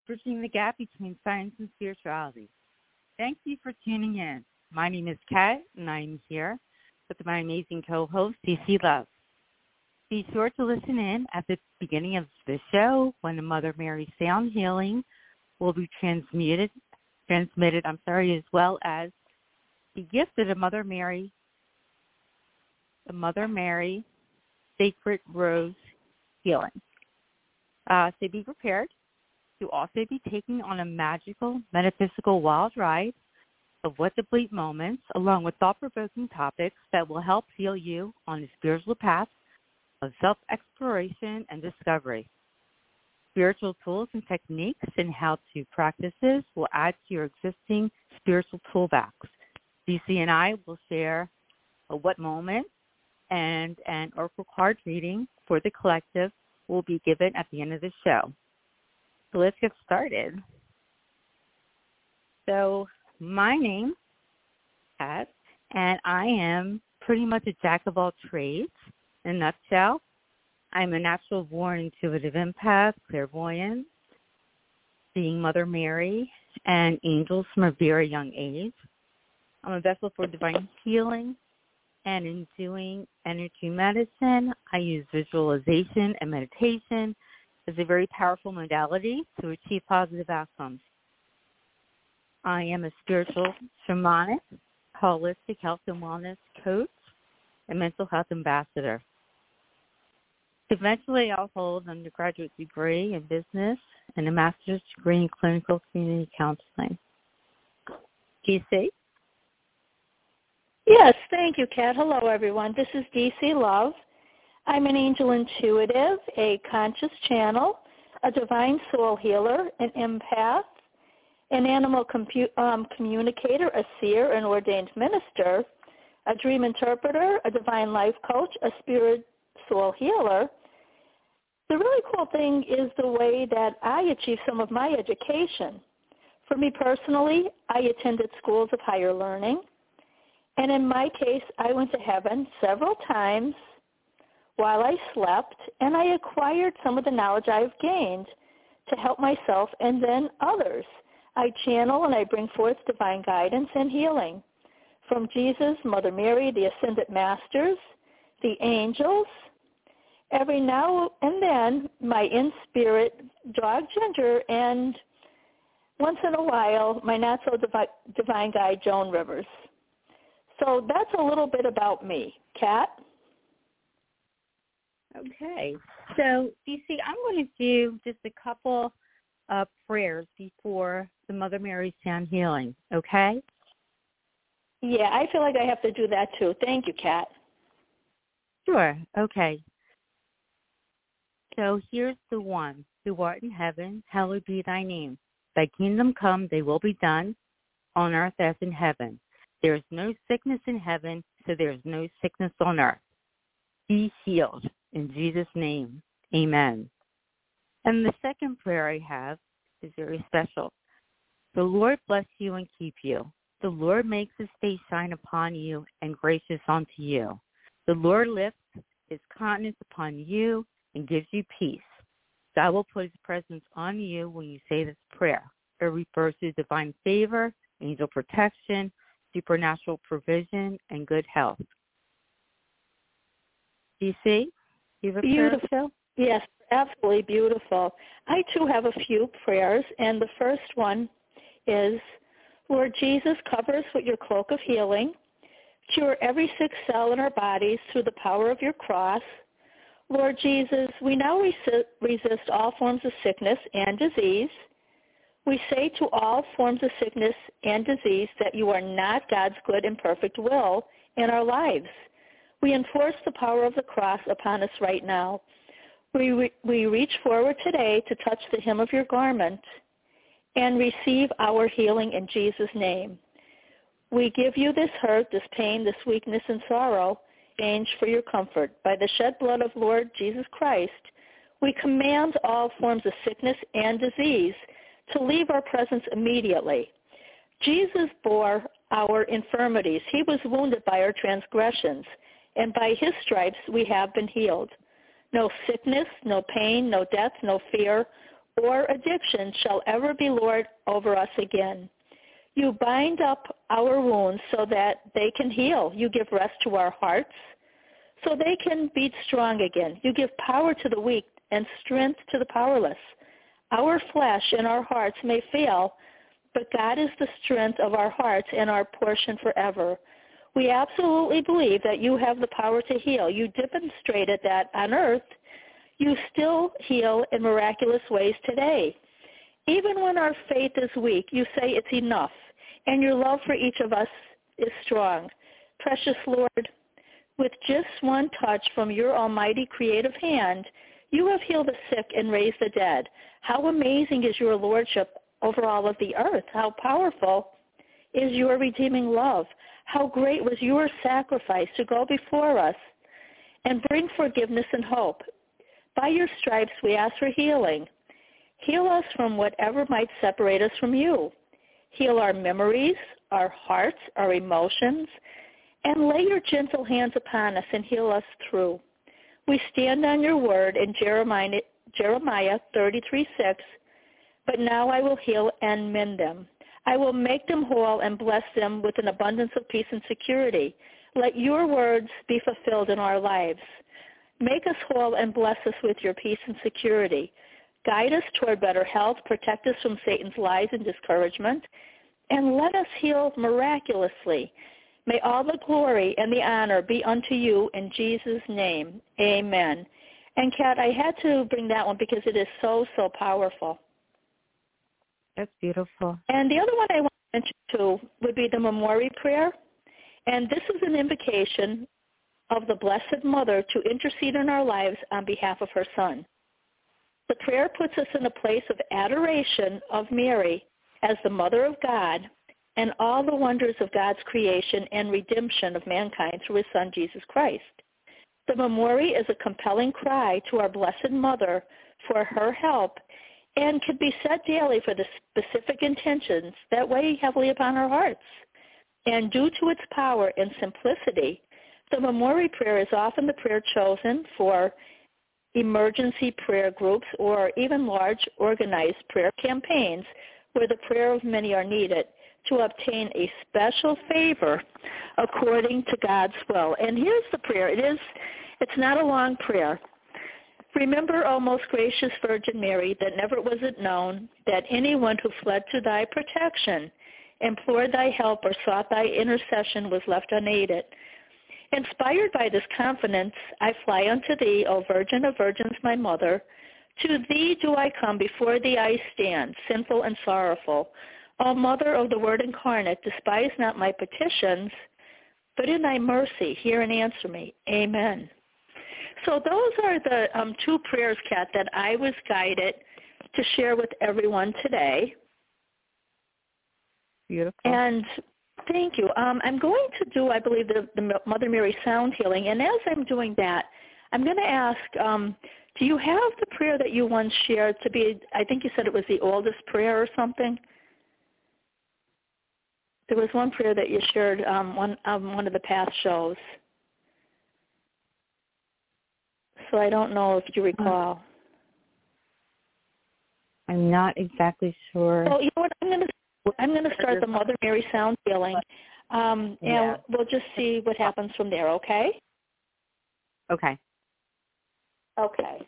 bridging the gap between science and spirituality. Thank you for tuning in. My name is Kat, and I'm here with my amazing co-host, DC Love. Be sure to listen in at the beginning of the show when the Mother Mary Sound Healing will be transmitted, as well as the gift of the Mother Mary Sacred Rose Healing. So be prepared to also be taking on a magical, metaphysical wild ride of what to bleep moments, along with thought-provoking topics that will help heal you on the spiritual path of self-exploration and discovery. Spiritual tools and techniques and how-to practices will add to your existing spiritual toolbox. DC and I will share what moment and an oracle card reading for the collective will be given at the end of the show. So let's get started. So my name is Kat, and I am pretty much a jack of all trades. In a nutshell, I'm a natural-born intuitive empath, clairvoyant, seeing Mother Mary and angels from a very young age. I'm a vessel for divine healing, and in doing energy medicine, I use visualization and meditation as a very powerful modality to achieve positive outcomes. I am a spiritual, shamanic, holistic health and wellness coach, and mental health ambassador. Eventually, I'll hold an undergraduate degree in business and a master's degree in clinical community counseling. DC? Yes, thank you, Kat. Hello, everyone. This is DC Love. I'm an angel intuitive, a conscious channel, a divine soul healer, an empath, an animal communicator, a seer, an ordained minister, a dream interpreter, a divine life coach, a spirit soul healer. The really cool thing is the way that I achieve some of my education. For me personally, I attended schools of higher learning, and in my case, I went to heaven several times while I slept, and I acquired some of the knowledge I've gained to help myself and then others. I channel and I bring forth divine guidance and healing from Jesus, Mother Mary, the Ascended Masters, the angels. Every now and then, my in-spirit dog Ginger, and once in a while, my not-so-divine guide, Joan Rivers. So that's a little bit about me. Kat? Okay. So, DC, I'm going to do just a couple of prayers before the Mother Mary Sound Healing, okay? Yeah, I feel like I have to do that too. Thank you, Kat. Sure. Okay. So here's the one. Who art in heaven, hallowed be thy name. Thy kingdom come, thy will be done, on earth as in heaven. There is no sickness in heaven, so there is no sickness on earth. Be healed in Jesus' name. Amen. And the second prayer I have is very special. The Lord bless you and keep you. The Lord makes his face shine upon you and gracious unto you. The Lord lifts his countenance upon you and gives you peace. God will put his presence on you when you say this prayer. It refers to divine favor, angel protection, supernatural provision, and good health. Do you see? You have a beautiful. Prayer? Yes, absolutely beautiful. I, too, have a few prayers, and the first one is, Lord Jesus, cover us with your cloak of healing. Cure every sick cell in our bodies through the power of your cross. Lord Jesus, we now resist all forms of sickness and disease. We say to all forms of sickness and disease that you are not God's good and perfect will in our lives. We enforce the power of the cross upon us right now. We reach forward today to touch the hem of your garment and receive our healing in Jesus' name. We give you this hurt, this pain, this weakness and sorrow, exchange for your comfort. By the shed blood of Lord Jesus Christ, we command all forms of sickness and disease to leave our presence immediately. Jesus bore our infirmities. He was wounded by our transgressions, and by his stripes we have been healed. No sickness, no pain, no death, no fear, or addiction shall ever be Lord over us again. You bind up our wounds so that they can heal. You give rest to our hearts so they can beat strong again. You give power to the weak and strength to the powerless. Our flesh and our hearts may fail, but God is the strength of our hearts and our portion forever. We absolutely believe that you have the power to heal. You demonstrated that on earth. You still heal in miraculous ways today. Even when our faith is weak, you say it's enough, and your love for each of us is strong. Precious Lord, with just one touch from your almighty creative hand, you have healed the sick and raised the dead. How amazing is your lordship over all of the earth. How powerful is your redeeming love. How great was your sacrifice to go before us and bring forgiveness and hope. By your stripes we ask for healing. Heal us from whatever might separate us from you. Heal our memories, our hearts, our emotions, and lay your gentle hands upon us and heal us through. We stand on your word in Jeremiah 33:6. But now I will heal and mend them. I will make them whole and bless them with an abundance of peace and security. Let your words be fulfilled in our lives. Make us whole and bless us with your peace and security. Guide us toward better health, protect us from Satan's lies and discouragement, and let us heal miraculously. May all the glory and the honor be unto you in Jesus' name. Amen. And Kat, I had to bring that one because it is so, so powerful. That's beautiful. And the other one I want to mention too would be the Memorial Prayer. And this is an invocation of the Blessed Mother to intercede in our lives on behalf of her Son. The prayer puts us in a place of adoration of Mary as the Mother of God and all the wonders of God's creation and redemption of mankind through his Son, Jesus Christ. The Memorial is a compelling cry to our Blessed Mother for her help and can be said daily for the specific intentions that weigh heavily upon our hearts. And due to its power and simplicity, the Memorial Prayer is often the prayer chosen for emergency prayer groups or even large organized prayer campaigns where the prayer of many are needed to obtain a special favor according to God's will. And here's the prayer. It's not a long prayer. Remember, O most gracious Virgin Mary, that never was it known that anyone who fled to thy protection, implored thy help, or sought thy intercession was left unaided. Inspired by this confidence, I fly unto thee, O Virgin of Virgins, my mother. To thee do I come, before thee I stand, sinful and sorrowful. O Mother of the Word incarnate, despise not my petitions, but in thy mercy hear and answer me. Amen. So those are the two prayers, Kat, that I was guided to share with everyone today. Beautiful. And thank you. I'm going to do, I believe, the Mother Mary sound healing. And as I'm doing that, I'm going to ask, do you have the prayer that you once shared to be, I think you said it was the oldest prayer or something? There was one prayer that you shared one of the past shows. So I don't know if you recall. I'm not exactly sure. So you know what? I'm going to start the Mother Mary sound healing, and we'll just see what happens from there. Okay? Okay. Okay.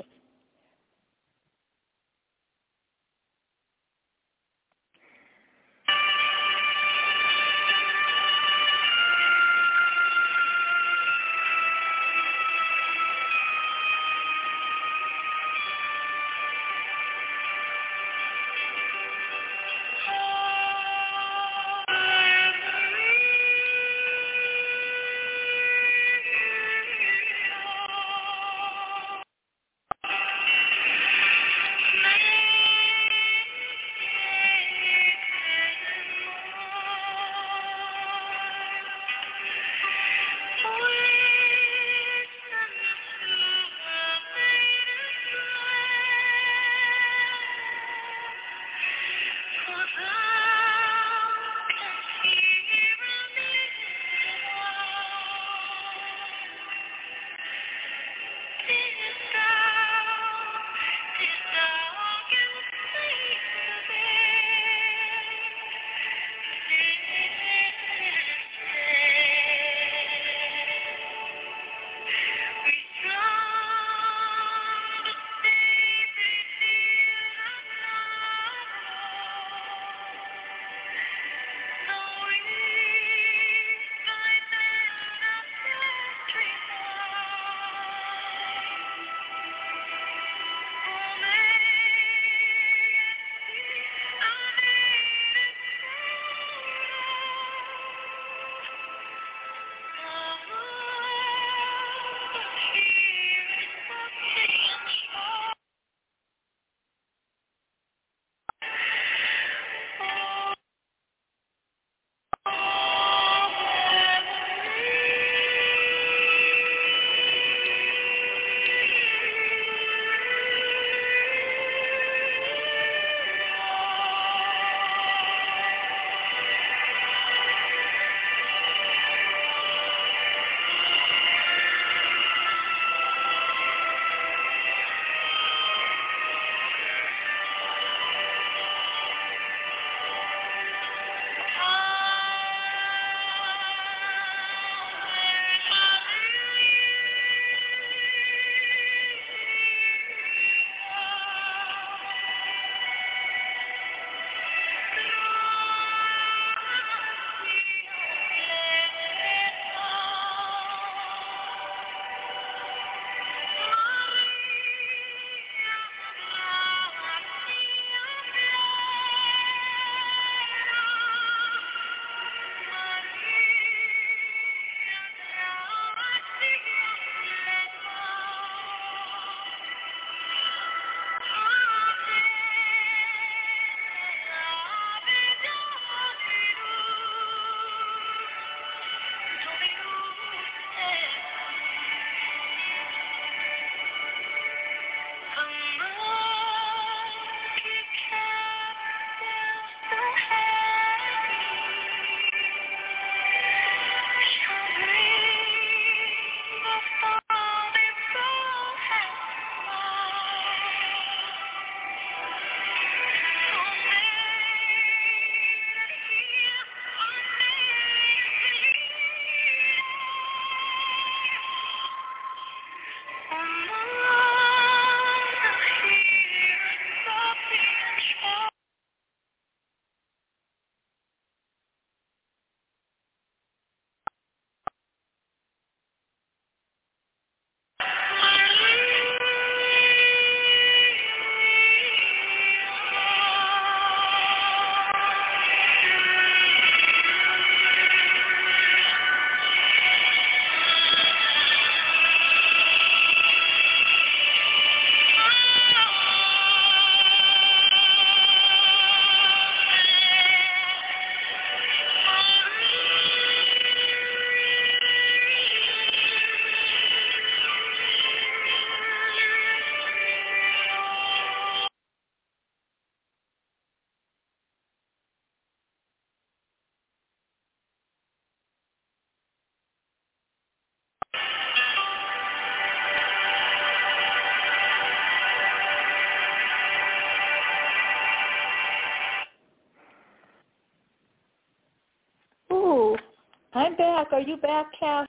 I'm back. Are you back, Cass?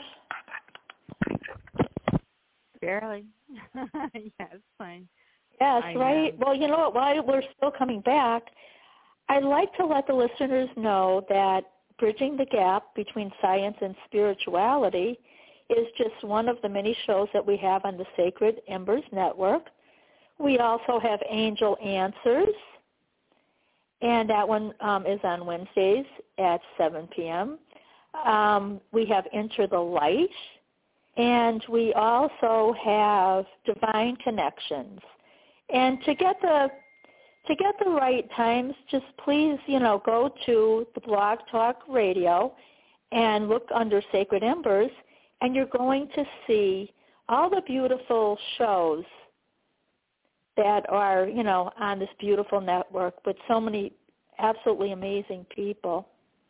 Barely. Yes, fine. Yes, right. Well, you know what? While we're still coming back, I'd like to let the listeners know that Bridging the Gap Between Science and Spirituality is just one of the many shows that we have on the Sacred Embers Network. We also have Angel Answers, and that one is on Wednesdays at 7 p.m. We have Enter the Light, and we also have Divine Connections. And to get the right times, just please, go to the Blog Talk Radio and look under Sacred Embers, and you're going to see all the beautiful shows that are, on this beautiful network with so many absolutely amazing people.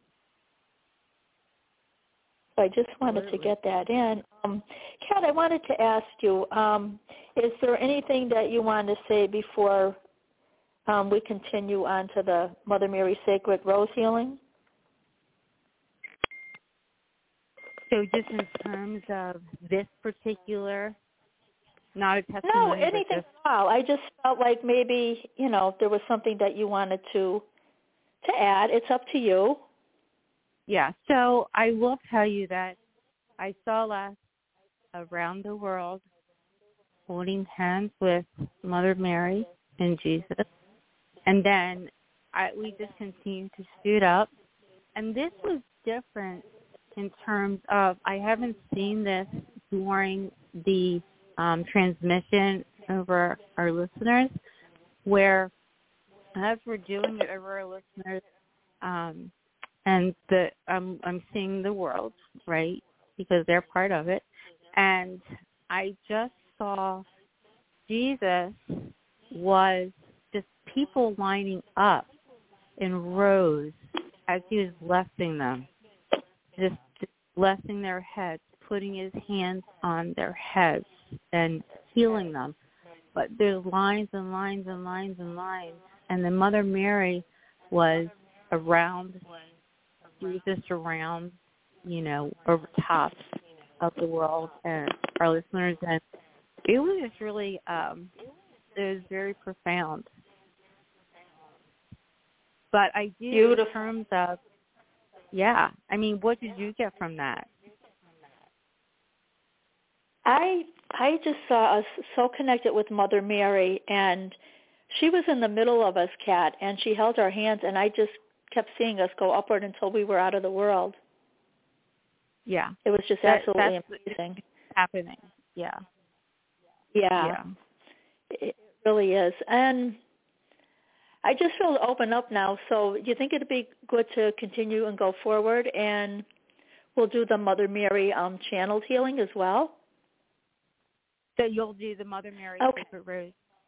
So I just wanted to get that in. Kat, I wanted to ask you, is there anything that you want to say before we continue on to the Mother Mary Sacred Rose Healing? So just in terms of this particular, not a testimony. No, anything at all. I just felt like maybe, there was something that you wanted to add. It's up to you. Yeah, so I will tell you that I saw last around the world holding hands with Mother Mary and Jesus. And then we just continued to suit up. And this was different in terms of, I haven't seen this during the transmission over our listeners, where as we're doing it over our listeners, and I'm seeing the world, right, because they're part of it. And I just saw Jesus was just people lining up in rows as he was blessing them, just blessing their heads, putting his hands on their heads and healing them. But there's lines and lines and lines and lines. And then Mother Mary was around Jesus, around, over top of the world and our listeners. And it was just really, it was very profound. But I do, Beautiful. in terms of, what did you get from that? I just saw us so connected with Mother Mary, and she was in the middle of us, Kat, and she held our hands, and I just kept seeing us go upward until we were out of the world. Yeah. It was just absolutely amazing. Happening. Yeah. Yeah. It really is. And I just feel open up now, so do you think it'd be good to continue and go forward, and we'll do the Mother Mary channeled healing as well? So you'll do the Mother Mary Sacred Rose?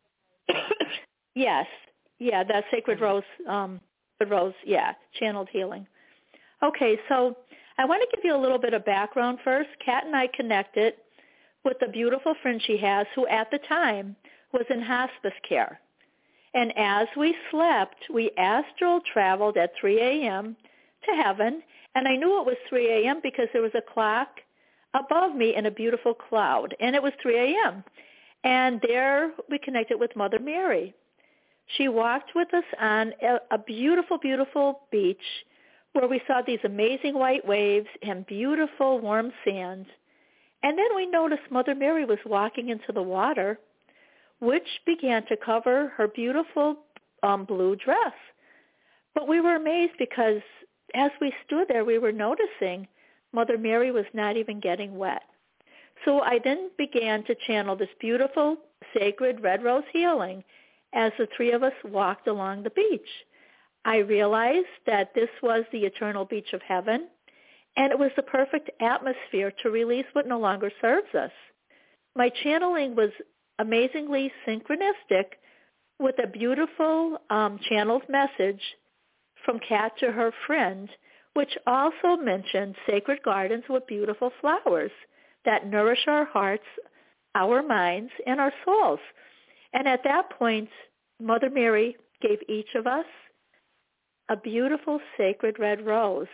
Yes. Yeah, that Sacred Rose, channeled healing. Okay, so I want to give you a little bit of background first. Kat and I connected with a beautiful friend she has who at the time was in hospice care. And as we slept, we astral traveled at 3 a.m. to heaven, and I knew it was 3 a.m. because there was a clock above me in a beautiful cloud, and it was 3 a.m. And there we connected with Mother Mary. She walked with us on a beautiful, beautiful beach where we saw these amazing white waves and beautiful warm sands. And then we noticed Mother Mary was walking into the water, which began to cover her beautiful blue dress. But we were amazed because as we stood there, we were noticing Mother Mary was not even getting wet. So I then began to channel this beautiful, sacred red rose healing as the three of us walked along the beach. I realized that this was the eternal beach of heaven, and it was the perfect atmosphere to release what no longer serves us. My channeling was amazingly synchronistic with a beautiful channeled message from Kat to her friend, which also mentioned sacred gardens with beautiful flowers that nourish our hearts, our minds, and our souls. And at that point, Mother Mary gave each of us a beautiful sacred red rose,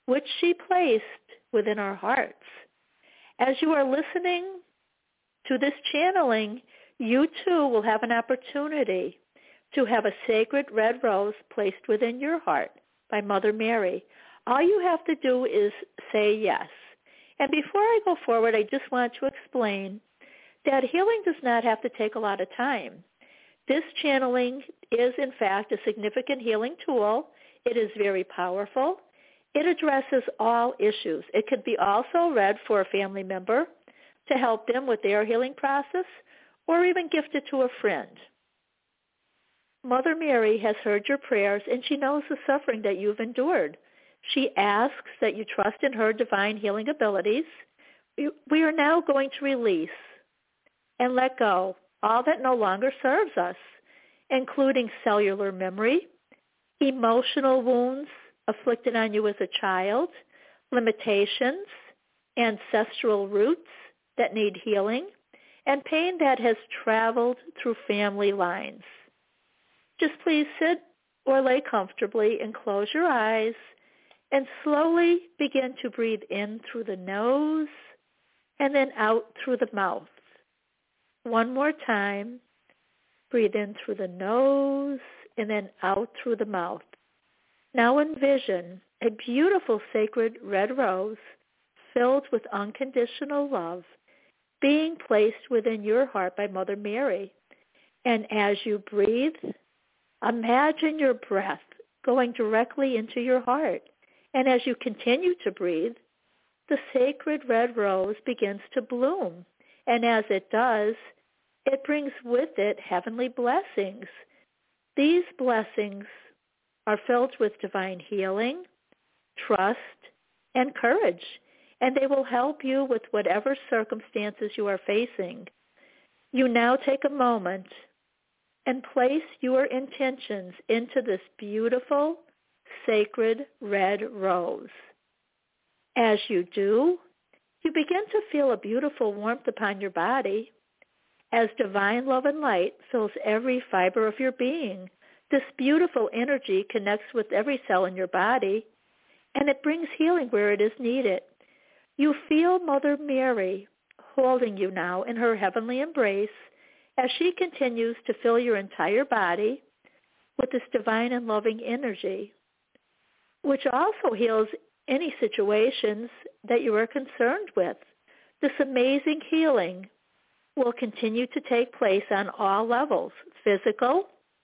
which she placed within our hearts. As you are listening to this channeling, you too will have an opportunity to have a sacred red rose placed within your heart by Mother Mary. All you have to do is say yes. And before I go forward, I just want to explain that healing does not have to take a lot of time. This channeling is, in fact, a significant healing tool. It is very powerful. It addresses all issues. It could be also read for a family member to help them with their healing process, or even gifted to a friend. Mother Mary has heard your prayers, and she knows the suffering that you've endured. She asks that you trust in her divine healing abilities. We are now going to release and let go all that no longer serves us, including cellular memory, emotional wounds afflicted on you as a child, limitations, ancestral roots that need healing, and pain that has traveled through family lines. Just please sit or lay comfortably and close your eyes and slowly begin to breathe in through the nose and then out through the mouth. One more time. Breathe in through the nose and then out through the mouth. Now envision a beautiful sacred red rose filled with unconditional love being placed within your heart by Mother Mary. And as you breathe, imagine your breath going directly into your heart. And as you continue to breathe, the sacred red rose begins to bloom. And as it does, it brings with it heavenly blessings. These blessings are filled with divine healing, trust, and courage, and they will help you with whatever circumstances you are facing. You now take a moment and place your intentions into this beautiful, sacred red rose. As you do, you begin to feel a beautiful warmth upon your body. As divine love and light fills every fiber of your being, this beautiful energy connects with every cell in your body, and it brings healing where it is needed. You feel Mother Mary holding you now in her heavenly embrace as she continues to fill your entire body with this divine and loving energy, which also heals any situations that you are concerned with. This amazing healing will continue to take place on all levels, physical,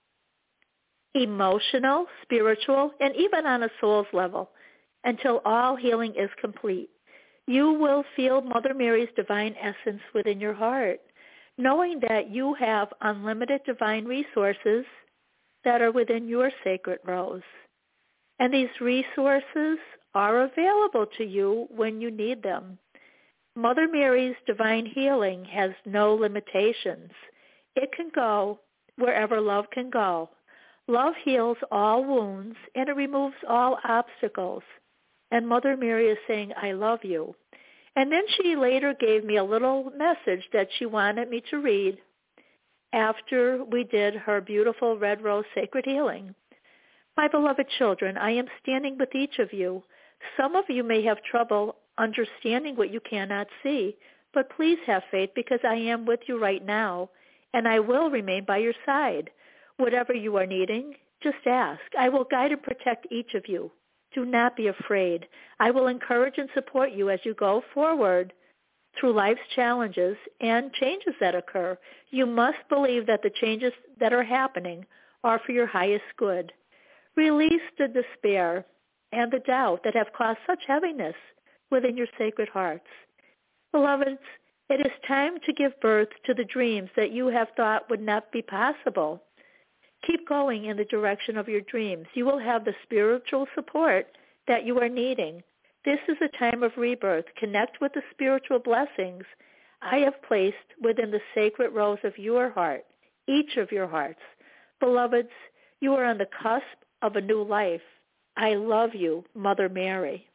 emotional, spiritual, and even on a soul's level, until all healing is complete. You will feel Mother Mary's divine essence within your heart, knowing that you have unlimited divine resources that are within your sacred rose. And these resources are available to you when you need them. Mother Mary's divine healing has no limitations. It can go wherever love can go. Love heals all wounds, and it removes all obstacles. And Mother Mary is saying, I love you. And then she later gave me a little message that she wanted me to read after we did her beautiful Red Rose Sacred Healing. My beloved children, I am standing with each of you. Some of you may have trouble understanding what you cannot see, but please have faith because I am with you right now, and I will remain by your side. Whatever you are needing, just ask. I will guide and protect each of you. Do not be afraid. I will encourage and support you as you go forward through life's challenges and changes that occur. You must believe that the changes that are happening are for your highest good. Release the despair and the doubt that have caused such heaviness within your sacred hearts. Beloveds, it is time to give birth to the dreams that you have thought would not be possible. Keep going in the direction of your dreams. You will have the spiritual support that you are needing. This is a time of rebirth. Connect with the spiritual blessings I have placed within the sacred rose of your heart, each of your hearts. Beloveds, you are on the cusp of a new life. I love you, Mother Mary.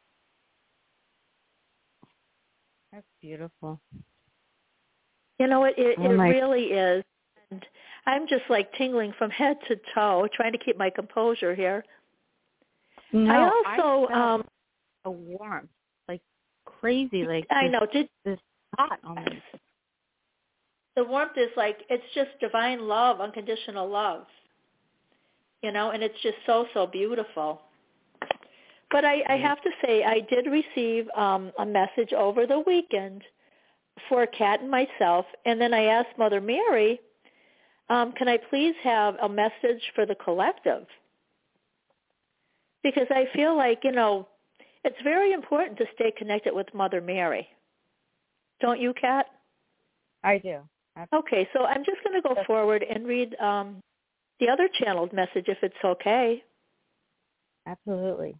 That's beautiful. You know, it really is. And I'm just like tingling from head to toe, trying to keep my composure here. No, I also, a warmth, like crazy, like I know. this hot almost. The warmth is like, it's just divine love, unconditional love, and it's just so, so beautiful. But I have to say, I did receive a message over the weekend for Kat and myself, and then I asked Mother Mary, can I please have a message for the collective? Because I feel like, it's very important to stay connected with Mother Mary. Don't you, Kat? I do. Absolutely. Okay, so I'm just going to go forward and read the other channeled message, if it's okay. Absolutely.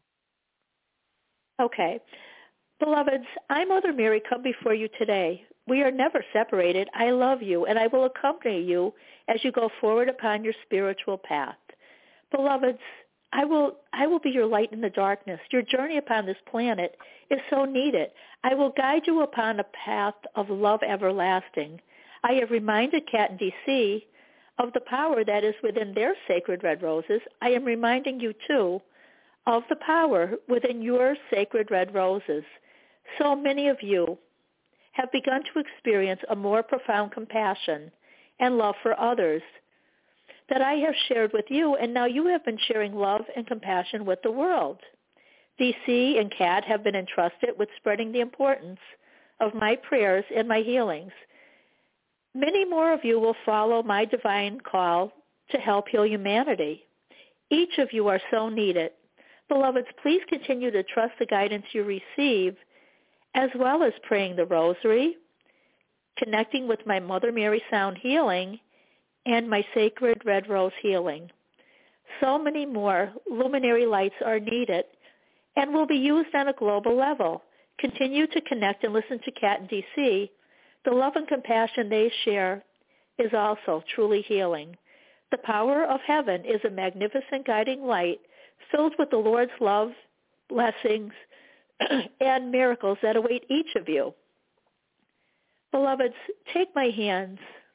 Okay. Beloveds, I, Mother Mary, come before you today. We are never separated. I love you, and I will accompany you as you go forward upon your spiritual path. Beloveds, I will be your light in the darkness. Your journey upon this planet is so needed. I will guide you upon a path of love everlasting. I have reminded Kat and DC of the power that is within their sacred red roses. I am reminding you, too, of the power within your sacred red roses. So many of you have begun to experience a more profound compassion and love for others that I have shared with you, and now you have been sharing love and compassion with the world. DC and Kat have been entrusted with spreading the importance of my prayers and my healings. Many more of you will follow my divine call to help heal humanity. Each of you are so needed. Beloveds, please continue to trust the guidance you receive, as well as praying the rosary, connecting with my Mother Mary Sound Healing, and my Sacred Red Rose Healing. So many more luminary lights are needed and will be used on a global level. Continue to connect and listen to Kat and DC. The love and compassion they share is also truly healing. The power of heaven is a magnificent guiding light filled with the Lord's love, blessings, and miracles that await each of you. Beloveds, take my hands.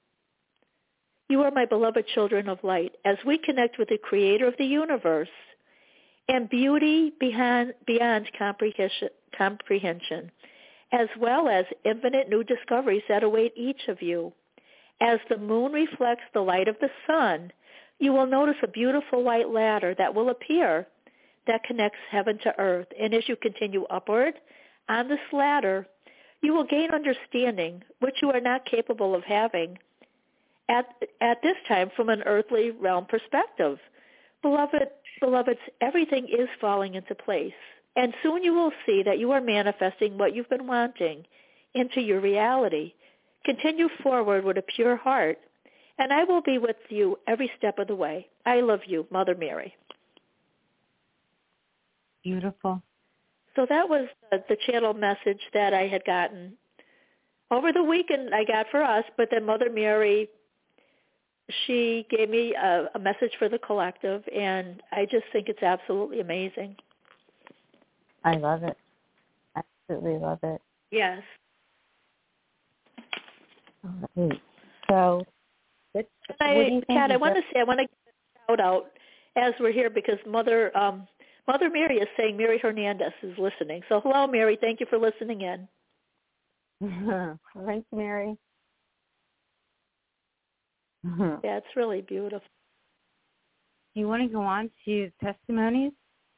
You are my beloved children of light. As we connect with the Creator of the universe and beauty beyond comprehension, as well as infinite new discoveries that await each of you. As the moon reflects the light of the sun, you will notice a beautiful white ladder that will appear that connects heaven to earth. And as you continue upward on this ladder, you will gain understanding which you are not capable of having at this time from an earthly realm perspective. Beloveds, everything is falling into place. And soon you will see that you are manifesting what you've been wanting into your reality. Continue forward with a pure heart, and I will be with you every step of the way. I love you, Mother Mary. Beautiful. So that was the channel message that I had gotten over the weekend. I got for us, but then Mother Mary, she gave me a message for the collective, and I just think it's absolutely amazing. I love it. Absolutely love it. Yes. All right. So, Kat, I want to give a shout out as we're here because Mother Mary is saying Mary Hernandez is listening. So hello, Mary. Thank you for listening in. Thanks, Mary. Yeah, it's really beautiful. Do you want to go on to testimonies?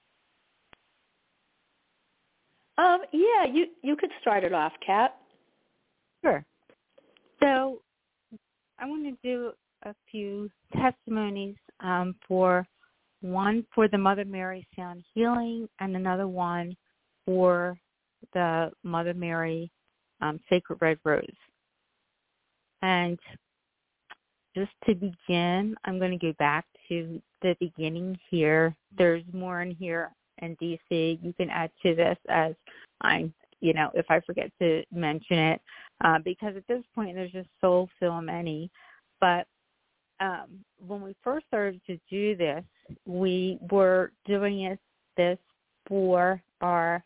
Yeah, you could start it off, Kat. Sure. So I want to do a few testimonies for one for the Mother Mary Sound Healing and another one for the Mother Mary Sacred Red Rose. And just to begin, I'm going to go back to the beginning here. There's more in here, and DC, you can add to this as if I forget to mention it, because at this point there's just so many. But when we first started to do this, we were doing this for our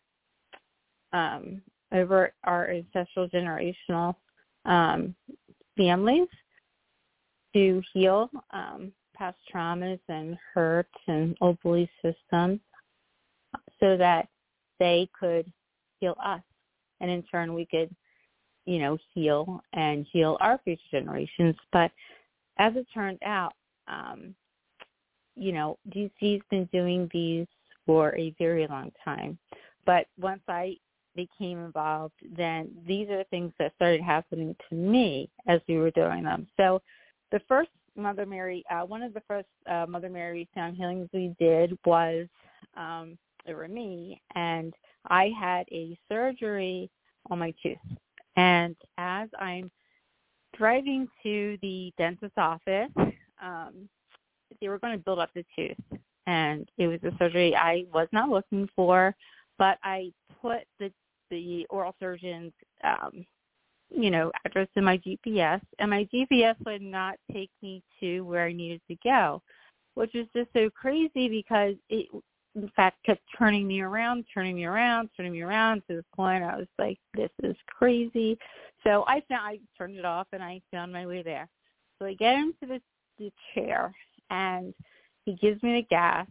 over our ancestral generational families to heal past traumas and hurts and old belief systems so that they could heal us. And in turn, we could, heal our future generations. But as it turned out, DC's been doing these for a very long time. But once I became involved, then these are the things that started happening to me as we were doing them. So the first Mother Mary, one of the first Mother Mary sound healings we did was over me, and I had a surgery on my tooth. And as I'm driving to the dentist's office, they were going to build up the tooth. And it was a surgery I was not looking for, but I put the oral surgeon's, address in my GPS, and my GPS would not take me to where I needed to go, which was just so crazy because it, in fact, kept turning me around to the point I was like, this is crazy. So I turned it off, and I found my way there. So I get into the chair, and he gives me the gas.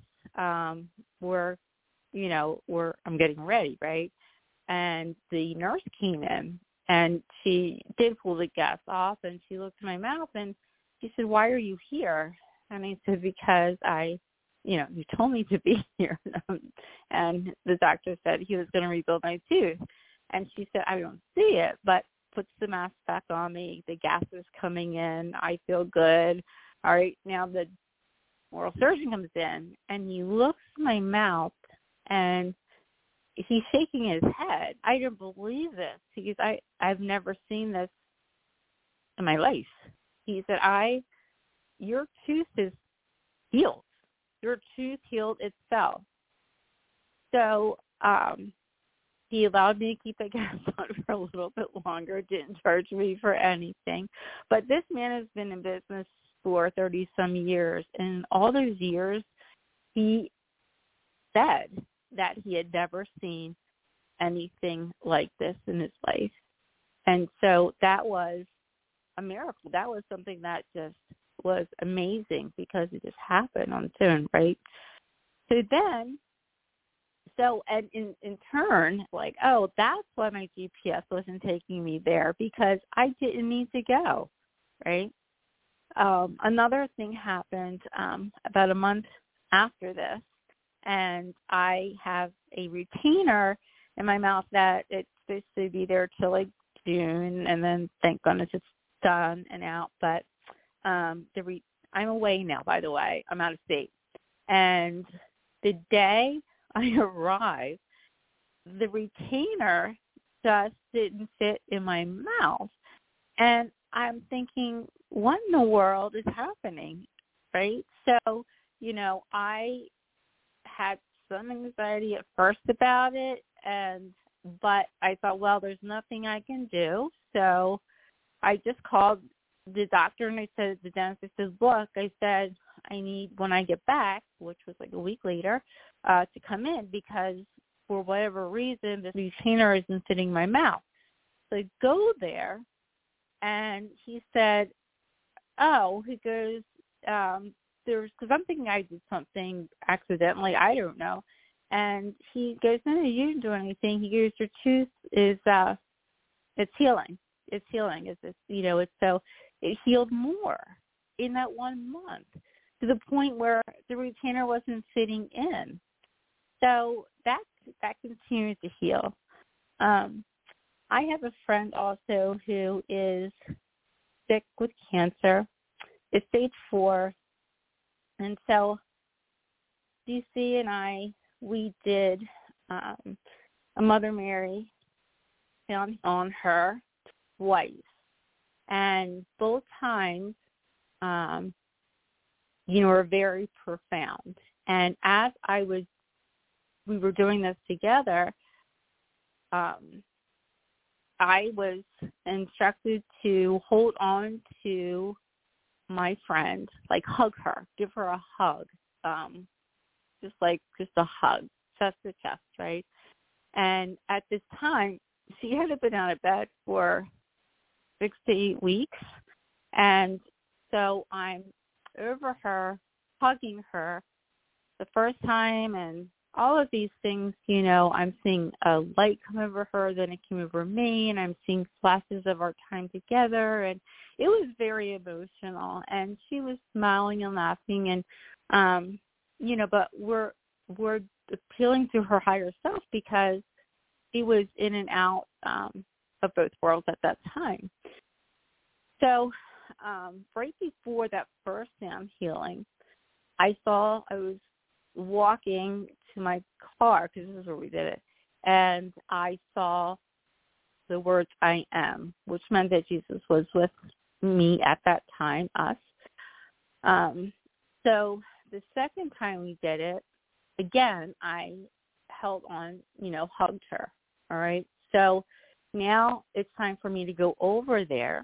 I'm getting ready, right? And the nurse came in, and she did pull the gas off, and she looked at my mouth, and she said, "Why are you here?" And I said, "Because you told me to be here." And the doctor said he was going to rebuild my tooth. And she said, "I don't see it," but puts the mask back on me. The gas is coming in. I feel good. All right, now the oral surgeon comes in, and he looks at my mouth, and he's shaking his head. I don't believe this because I've never seen this in my life. He said, your tooth is healed. Your tooth healed itself. So he allowed me to keep the gas on for a little bit longer, didn't charge me for anything. But this man has been in business for 30-some years, and all those years he said that he had never seen anything like this in his life. And so that was a miracle. That was something that just was amazing because it just happened on its own, right? And in turn, like, oh, that's why my GPS wasn't taking me there, because I didn't need to go, right? Another thing happened about a month after this, and I have a retainer in my mouth that it's supposed to be there till like June, and then thank goodness it's done and out. But I'm away now, by the way. I'm out of state. And the day I arrived, the retainer just didn't fit in my mouth. And I'm thinking, what in the world is happening, right? So, I had some anxiety at first about it, but I thought, well, there's nothing I can do. So I just called the doctor, and I said, the dentist says, look, I said, I need, when I get back, which was like a week later, to come in because for whatever reason, the retainer isn't fitting in my mouth. So I go there, and he said, he goes, because I'm thinking I did something accidentally, I don't know. And he goes, no, you didn't do anything. He goes, your tooth is, it's healing. It's healing. So it healed more in that 1 month to the point where the retainer wasn't fitting in. So that continues to heal. I have a friend also who is sick with cancer. It's stage 4. And so DC and I, we did a Mother Mary on her twice. And both times, were very profound. And as we were doing this together, I was instructed to hold on to my friend, like hug her, give her a hug, just a hug, chest to chest, right? And at this time, she had been out of bed for 6 to 8 weeks, and so I'm over her, hugging her the first time, and all of these things, you know, I'm seeing a light come over her, then it came over me, and I'm seeing flashes of our time together, and it was very emotional. And she was smiling and laughing, and you know, but we're appealing to her higher self because she was in and out of both worlds at that time. So right before that first sound healing, I was walking to my car, because this is where we did it, and I saw the words I am, which meant that Jesus was with me at that time, us. So the second time we did it, again, I held on, you know, hugged her, all right? So now it's time for me to go over there.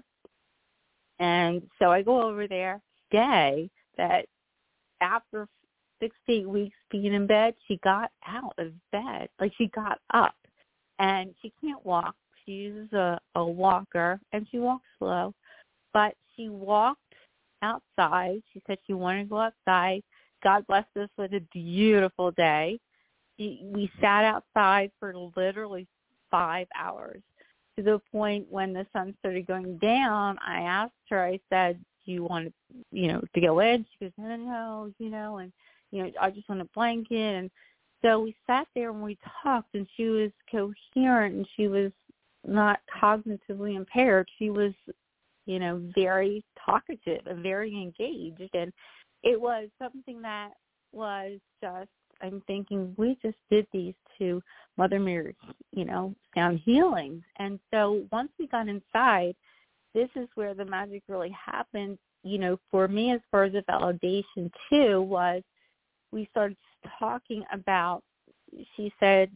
And so I go over there day that after 6 to 8 weeks being in bed, she got out of bed. Like, she got up. And she can't walk. She uses a walker, and she walks slow. But she walked outside. She said she wanted to go outside. God blessed us with a beautiful day. We sat outside for literally 5 hours, to the point when the sun started going down. I asked her, I said, do you want to, you know, to go in? She goes, no, you know, and, you know, I just want a blanket. And so we sat there and we talked, and she was coherent, and she was not cognitively impaired. She was, you know, very talkative and very engaged. And it was something that was just, I'm thinking, we just did these to Mother Mary, you know, sound healings. And so once we got inside, this is where the magic really happened. You know, for me, as far as the validation too, was we started talking about, she said,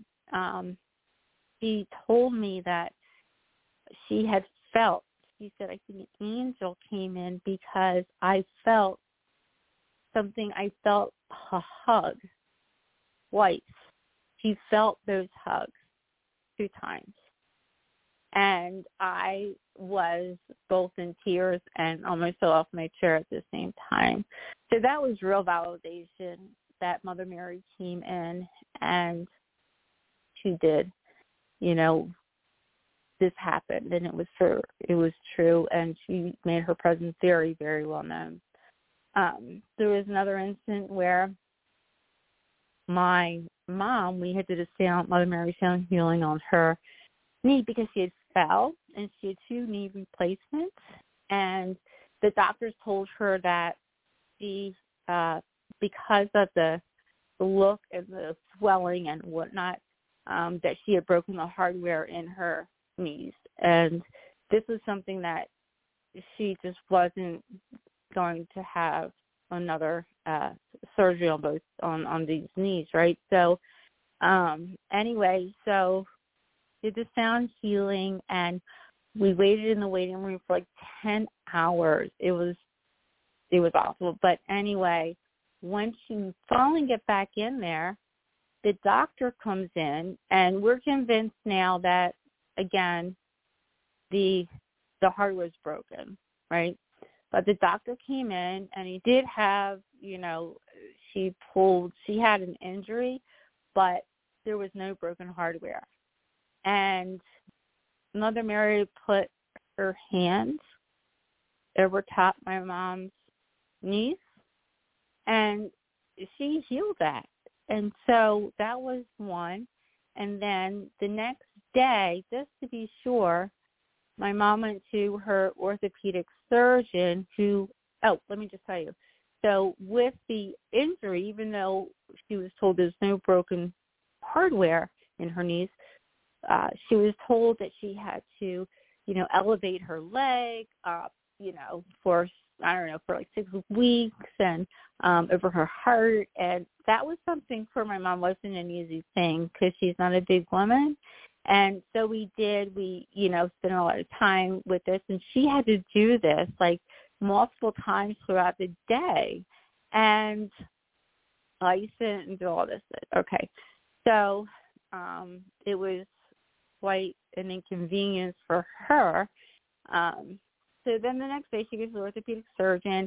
she told me that she had felt, she said, I think an angel came in because I felt something, I felt a hug twice. She felt those hugs 2 times. And I was both in tears and almost fell off my chair at the same time. So that was real validation that Mother Mary came in and she did, you know, this happened, and it was true, and she made her presence very, very well known. There was another incident where my mom, we had to do Mother Mary sound healing on her knee because she had fell, and she had 2 knee replacements, and the doctors told her that she, because of the look and the swelling and whatnot, that she had broken the hardware in her knees. And this was something that she just wasn't going to have another surgery on both on these knees, right? So anyway, so did the sound healing, and we waited in the waiting room for like 10 hours. It was awful. But anyway, when she finally get back in there, the doctor comes in, and we're convinced now that, again, the hardware's broken, right? But the doctor came in, and he did have, you know, she had an injury, but there was no broken hardware. And Mother Mary put her hands over top my mom's knees, and she healed that. And so that was one. And then the next day, just to be sure, my mom went to her orthopedic surgeon who, let me just tell you. So with the injury, even though she was told there's no broken hardware in her knees, she was told that she had to, you know, elevate her leg up, you know, for like 6 weeks, and over her heart. And that was something for my mom wasn't an easy thing because she's not a big woman. And so we, you know, spent a lot of time with this, and she had to do this like multiple times throughout the day. And I used to sit and do all this. Okay. So it was quite an inconvenience for her. So then the next day she goes to the orthopedic surgeon, and it was confirmed that she did not have a break in the hardware,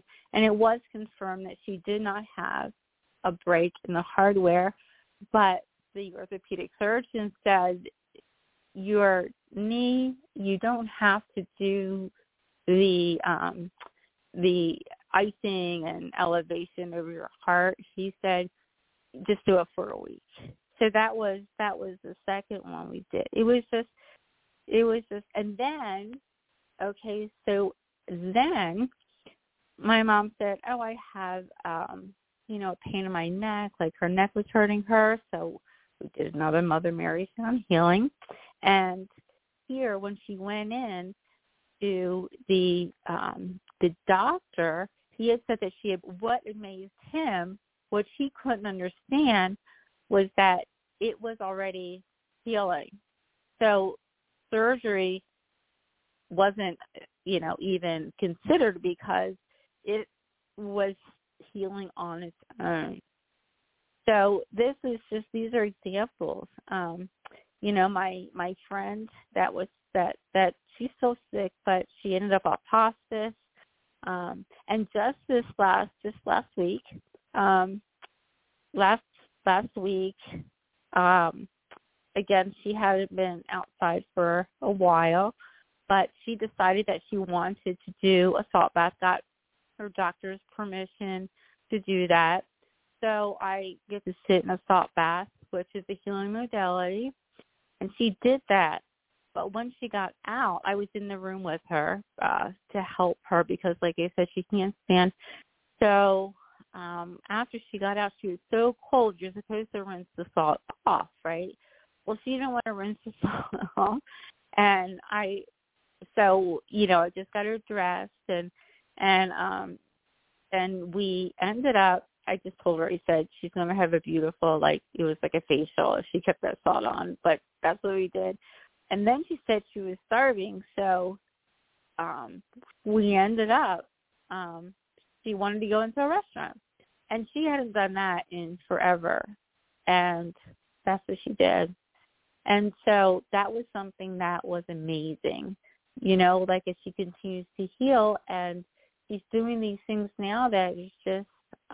but the orthopedic surgeon said, your knee, you don't have to do the icing and elevation over your heart. He said, just do it for a week. So that was the second one we did. It was just, and then, okay, so then my mom said, oh, I have, a pain in my neck, like her neck was hurting her. So we did another Mother Mary Sound Healing. And here, when she went in to the doctor, he had said that what amazed him, what he couldn't understand, was that it was already healing. So surgery wasn't, even considered because it was healing on its own. So these are examples. My friend that she's still sick, but she ended up off hospice. And just last week, again, she hadn't been outside for a while, but she decided that she wanted to do a salt bath, got her doctor's permission to do that. So I get to sit in a salt bath, which is a healing modality, and she did that. But when she got out, I was in the room with her to help her because, like I said, she can't stand. So after she got out, she was so cold. You're supposed to rinse the salt off, right? Well, she didn't want to rinse the salt off, and I just got her dressed, and we ended up. I just told her, I said, she's going to have a beautiful, it was like a facial if she kept that salt on, but that's what we did. And then she said she was starving, so we ended up, she wanted to go into a restaurant. And she hadn't done that in forever, and that's what she did. And so that was something that was amazing, as she continues to heal, and she's doing these things now that is just,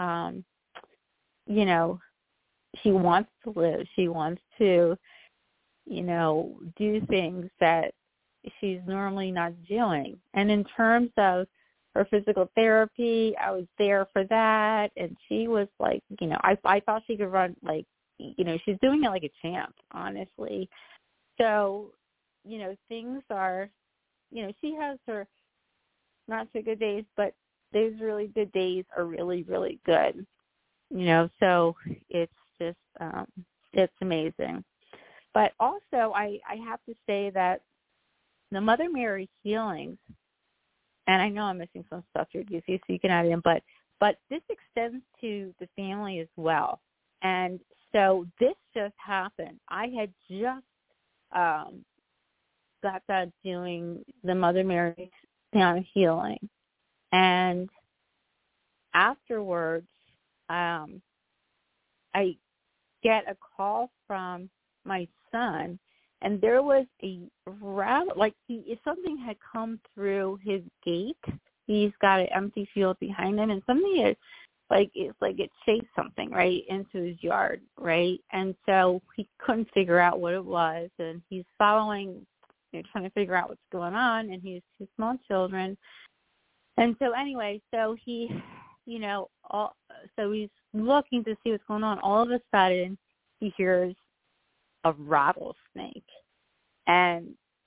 she wants to live. She wants to, do things that she's normally not doing. And in terms of her physical therapy, I was there for that. And she was like, I thought she could run, she's doing it like a champ, honestly. So, things are, she has her not so good days, but those really good days are really, really good. So it's just, it's amazing. But also, I have to say that the Mother Mary healings, and I know I'm missing some stuff here, DC, so you can add in, but this extends to the family as well. And so this just happened. I had just got done doing the Mother Mary Sound Healing. And afterwards, I get a call from my son, and there was a rattle, something had come through his gate. He's got an empty field behind him, and something had, it chased something right into his yard, right? And so he couldn't figure out what it was, and he's following, trying to figure out what's going on, and he has two small children. And so anyway, so he, so he's looking to see what's going on. All of a sudden, he hears a rattlesnake, and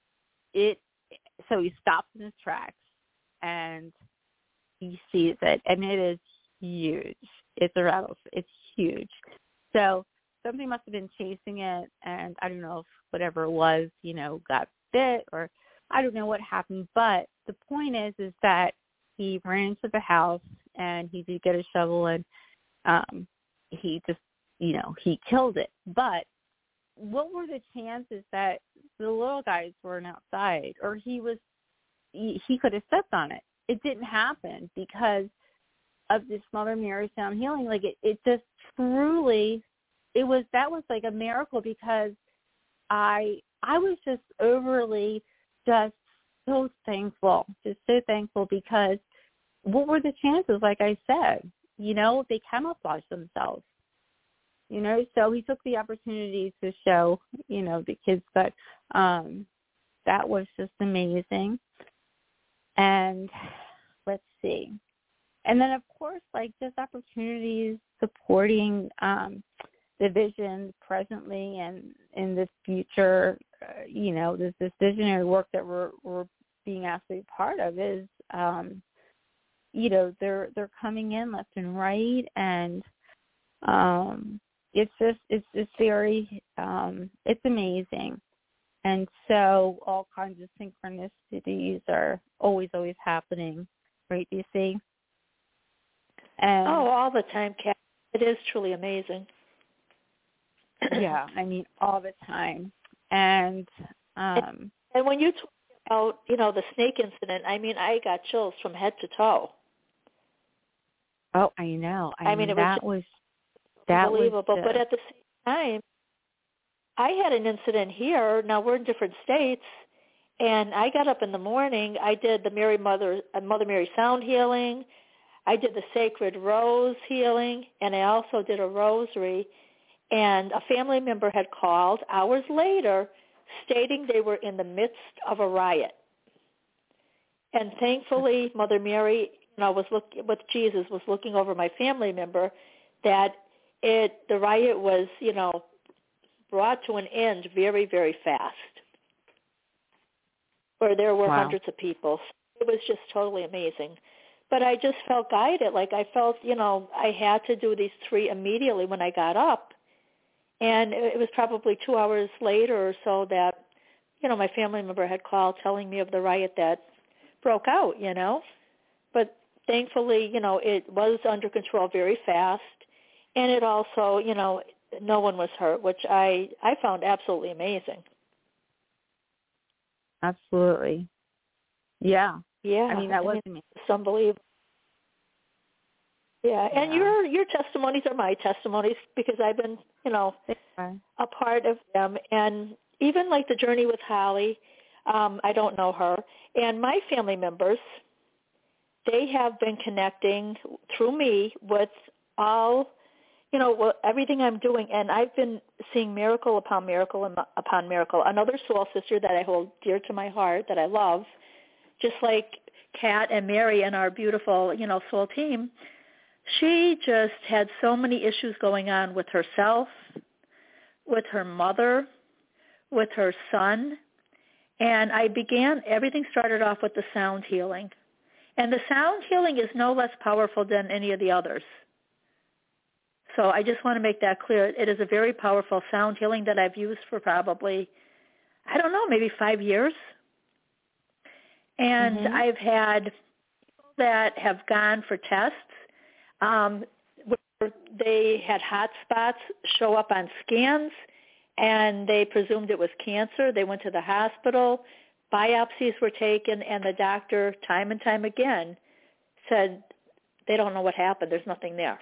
so he stops in his tracks, and he sees it, and it is huge. It's a rattlesnake. It's huge. So something must have been chasing it, and I don't know if whatever it was, got bit, or I don't know what happened. But the point is that he ran into the house, and he did get a shovel, and he just, he killed it. But what were the chances that the little guys weren't outside, or he could have stepped on it? It didn't happen because of this Mother Mary Sound Healing. It just truly, that was like a miracle, because I was just overly just so thankful, because what were the chances? Like I said, they camouflage themselves. So he took the opportunity to show, the kids that that was just amazing. And let's see. And then, of course, like just opportunities supporting the vision presently and in the future, this visionary work that we're being asked to be part of is, they're coming in left and right, and it's very, it's amazing. And so all kinds of synchronicities are always happening, right, DC? And, all the time, Kat. It is truly amazing. Yeah, all the time. And when you talk about, the snake incident, I got chills from head to toe. Oh, I know. It was unbelievable. But at the same time, I had an incident here. Now we're in different states, and I got up in the morning. I did the Mother Mary sound healing. I did the Sacred Rose healing, and I also did a rosary. And a family member had called hours later stating they were in the midst of a riot. And thankfully, Mother Mary, was looking over my family member, that the riot was, brought to an end very, very fast, where there were hundreds of people. It was just totally amazing. But I just felt guided. Like I felt, I had to do these 3 immediately when I got up. And it was probably 2 hours later or so that, my family member had called telling me of the riot that broke out, But thankfully, it was under control very fast. And it also, no one was hurt, which I found absolutely amazing. Absolutely. Yeah. Yeah. That was amazing. It's unbelievable. Yeah, and your testimonies are my testimonies because I've been, a part of them. And even like the journey with Holly, I don't know her. And my family members, they have been connecting through me with all, everything I'm doing. And I've been seeing miracle upon miracle upon miracle. Another soul sister that I hold dear to my heart, that I love, just like Kat and Mary and our beautiful, soul team, she just had so many issues going on with herself, with her mother, with her son. And everything started off with the sound healing. And the sound healing is no less powerful than any of the others. So I just want to make that clear. It is a very powerful sound healing that I've used for probably, maybe 5 years. And I've had people that have gone for tests, where they had hot spots show up on scans, and they presumed it was cancer. They went to the hospital. Biopsies were taken, and the doctor, time and time again, said they don't know what happened. There's nothing there.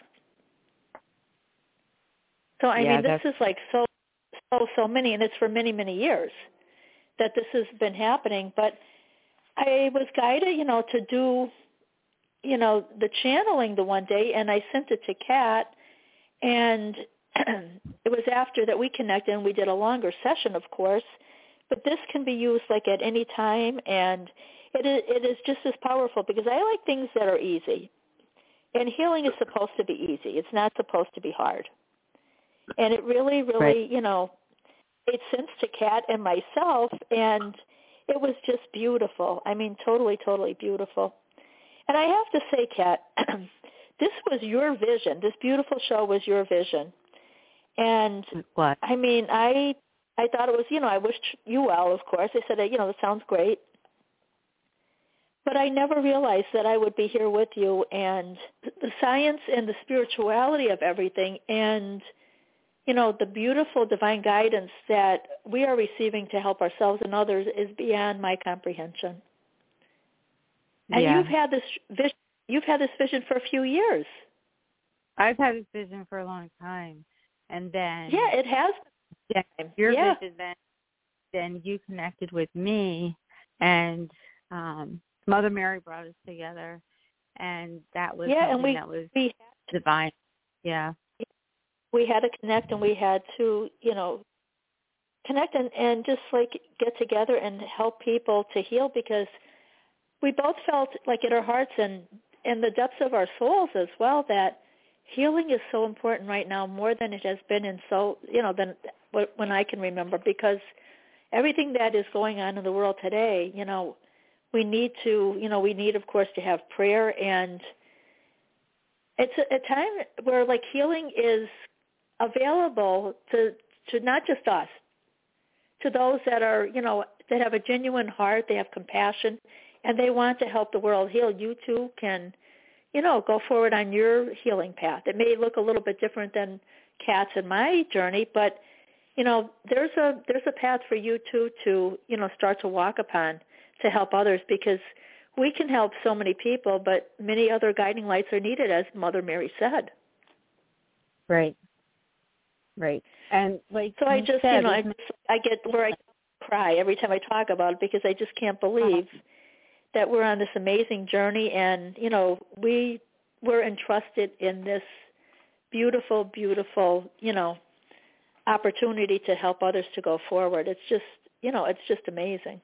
So, this is like so many, and it's for many, many years that this has been happening. But I was guided, to do, the channeling the one day, and I sent it to Kat, and it was after that we connected, and we did a longer session, of course, but this can be used like at any time, and it is just as powerful because I like things that are easy, and healing is supposed to be easy. It's not supposed to be hard, and it really, really, made sense to Kat and myself, and it was just beautiful. Totally, totally beautiful. And I have to say, Kat, this was your vision. This beautiful show was your vision. And what? I thought it was, I wished you well, of course. I said, that sounds great. But I never realized that I would be here with you, and the science and the spirituality of everything, and, the beautiful divine guidance that we are receiving to help ourselves and others is beyond my comprehension. And you've had this vision for a few years. I've had this vision for a long time. And then it has. Your vision, then you connected with me, and Mother Mary brought us together, and that was that was divine. Yeah. we had to connect, and we had to, connect and just like get together and help people to heal, because we both felt like in our hearts and in the depths of our souls as well that healing is so important right now, more than it has been than when I can remember, because everything that is going on in the world today, we need of course to have prayer, and it's a time where like healing is available to not just us, to those that are, that have a genuine heart, they have compassion, and they want to help the world heal. You too can, go forward on your healing path. It may look a little bit different than Kat's and my journey, but, there's a path for you too to, start to walk upon to help others, because we can help so many people, but many other guiding lights are needed, as Mother Mary said. Right. Right. And like so I just, I get where I cry every time I talk about it, because I just can't believe that we're on this amazing journey, and, we were entrusted in this beautiful, beautiful, opportunity to help others to go forward. It's just, it's just amazing.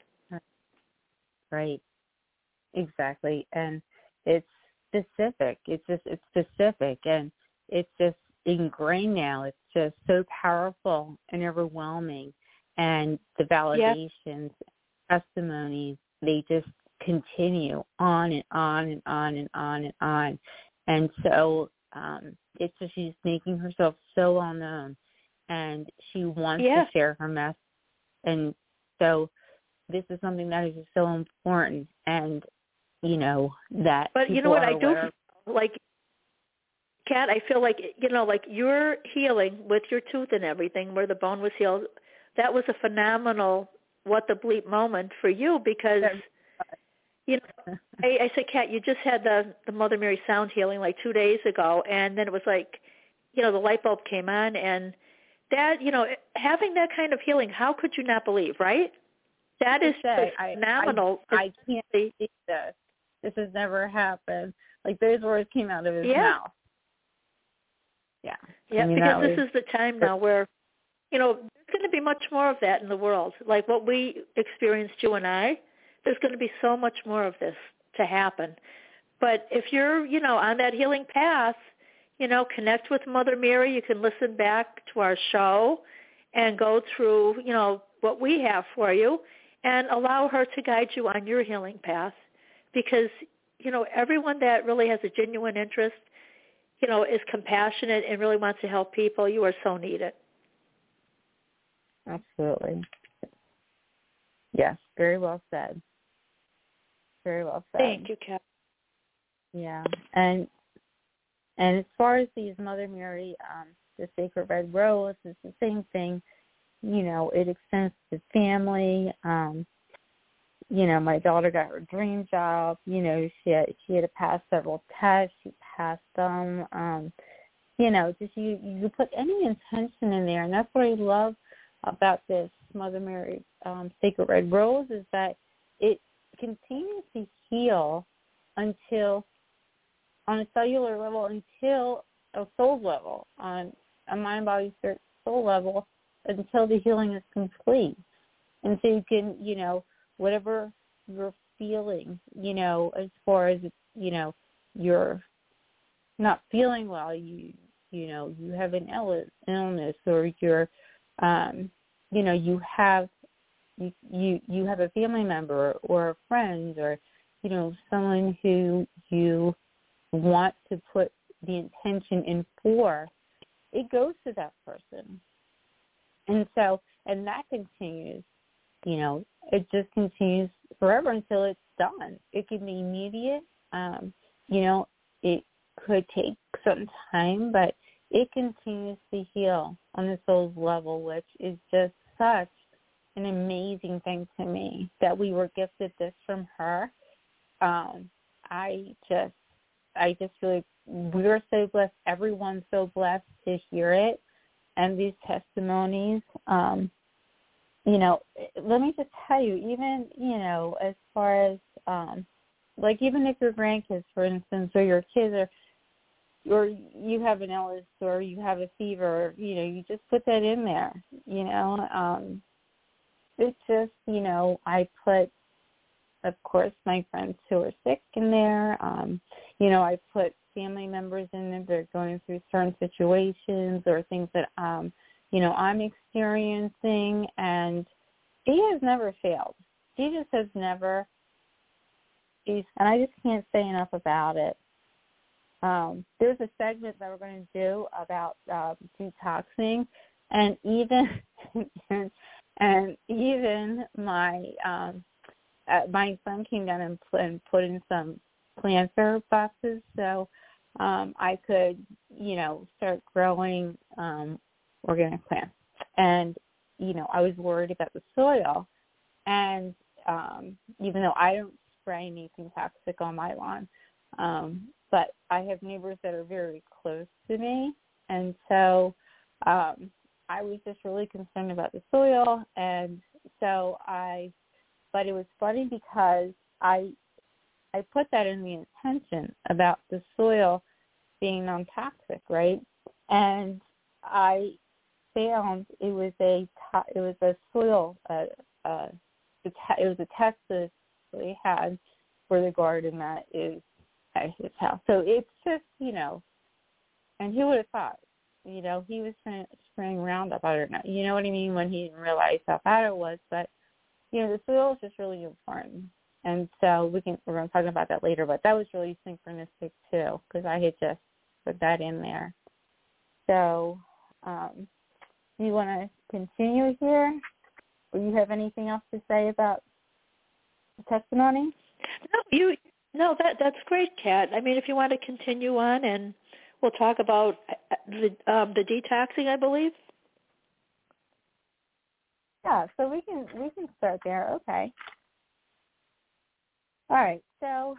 Right. Exactly. And it's specific. It's specific, and it's just ingrained now. It's just so powerful and overwhelming. And the validations, testimonies, they just continue on and on and on and on and on. And so it's just, she's making herself so well known, and she wants to share her message. And so this is something that is just so important, and that. But you know what I do, like, Kat, I feel like, like your healing with your tooth and everything, where the bone was healed, that was a phenomenal what the bleep moment for you, because, I said, Kat, you just had the Mother Mary sound healing like 2 days ago, and then it was like, the light bulb came on, and that, having that kind of healing, how could you not believe, right? That is phenomenal. I can't believe this. This has never happened. Like, those words came out of his mouth. Yeah. Yeah, because this is the time now where, there's going to be much more of that in the world. Like what we experienced, you and I, there's going to be so much more of this to happen. But if you're, on that healing path, connect with Mother Mary. You can listen back to our show and go through, what we have for you, and allow her to guide you on your healing path. Because, everyone that really has a genuine interest, is compassionate and really wants to help people, you are so needed. Absolutely. Yes, very well said. Very well said. Thank you, Kat. Yeah, and as far as these Mother Mary, the Sacred Red Rose, it's the same thing. It extends to family. My daughter got her dream job. She had to pass several tests. She passed them. Just you put any intention in there, and that's what I love about this Mother Mary Sacred Red Rose, is that it continues to heal until, on a cellular level, until a soul level, on a mind, body, spirit, soul level, until the healing is complete. And so you can, whatever you're feeling, as far as, you're not feeling well, you have an illness, or you're, you have a family member or a friend, or, someone who you want to put the intention in for, it goes to that person. And so, and that continues, it just continues forever until it's done. It can be immediate, it could take some time, but it continues to heal on the soul's level, which is just such an amazing thing to me, that we were gifted this from her. I just feel like we're so blessed, everyone's so blessed to hear it, and these testimonies. Let me just tell you, even, as far as, even if your grandkids, for instance, or your kids are, or you have an illness or you have a fever, you just put that in there, It's just, I put, of course, my friends who are sick in there. I put family members in there that are going through certain situations or things that, I'm experiencing. And she has never failed. She just has never, and I just can't say enough about it. There's a segment that we're going to do about detoxing, and even my son came down and put in some planter boxes so I could, start growing organic plants. And, I was worried about the soil. And even though I don't spray anything toxic on my lawn, but I have neighbors that are very close to me. And so I was just really concerned about the soil. And so but it was funny because I put that in the intention about the soil being non-toxic, right? And I found it was a soil, it was a test that they had for the garden that is at his house. So it's just, and who would have thought, he was spraying Roundup, I don't know, you know what I mean, when he didn't realize how bad it was. But, the soil is just really important. And so we're going to talk about that later, but that was really synchronistic too, because I had just put that in there. So do you want to continue here? Or you have anything else to say about the testimony? No, that's great, Kat. I mean, if you want to continue on, and we'll talk about the detoxing, I believe. Yeah, so we can start there. Okay. All right. So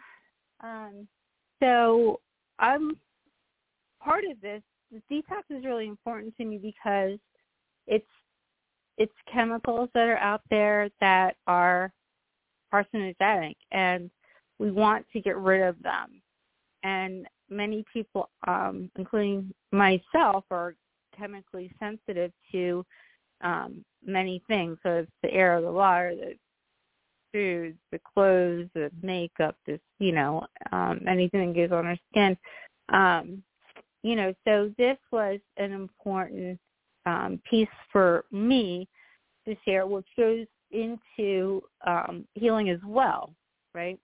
I'm part of this. The detox is really important to me because it's chemicals that are out there that are carcinogenic, and we want to get rid of them. And many people, including myself, are chemically sensitive to many things. So it's the air, the water, the food, the clothes, the makeup, anything that goes on our skin. So this was an important piece for me to share, which goes into healing as well, right?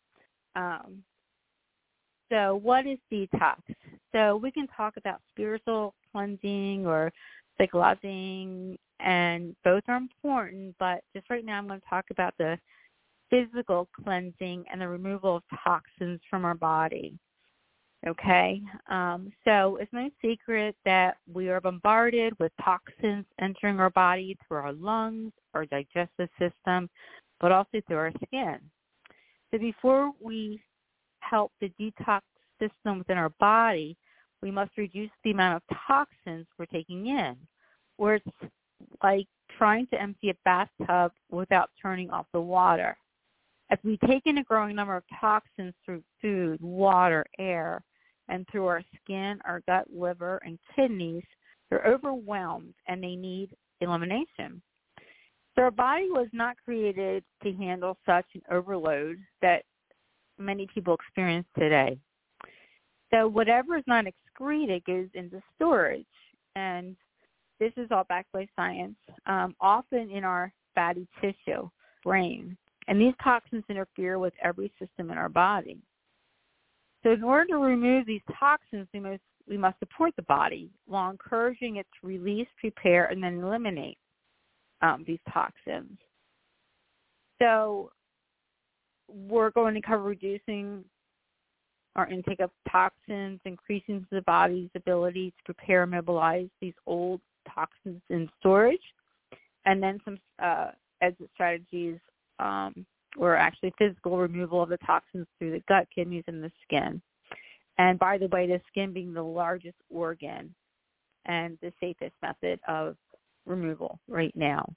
So what is detox? So we can talk about spiritual cleansing or psychologizing, and both are important, but just right now I'm going to talk about the physical cleansing and the removal of toxins from our body. Okay? So it's no secret that we are bombarded with toxins entering our body through our lungs, our digestive system, but also through our skin. So before we help the detox system within our body, we must reduce the amount of toxins we're taking in, where it's like trying to empty a bathtub without turning off the water. As we take in a growing number of toxins through food, water, air, and through our skin, our gut, liver, and kidneys, they're overwhelmed and they need elimination. So our body was not created to handle such an overload that many people experience today. So whatever is not excreted goes into storage, and this is all backed by science, often in our fatty tissue, brain. And these toxins interfere with every system in our body. So in order to remove these toxins, we must support the body while encouraging it to release, prepare, and then eliminate these toxins. So we're going to cover reducing our intake of toxins, increasing the body's ability to prepare and mobilize these old toxins in storage, and then some exit strategies or actually physical removal of the toxins through the gut, kidneys, and the skin. And by the way, the skin being the largest organ and the safest method of removal right now.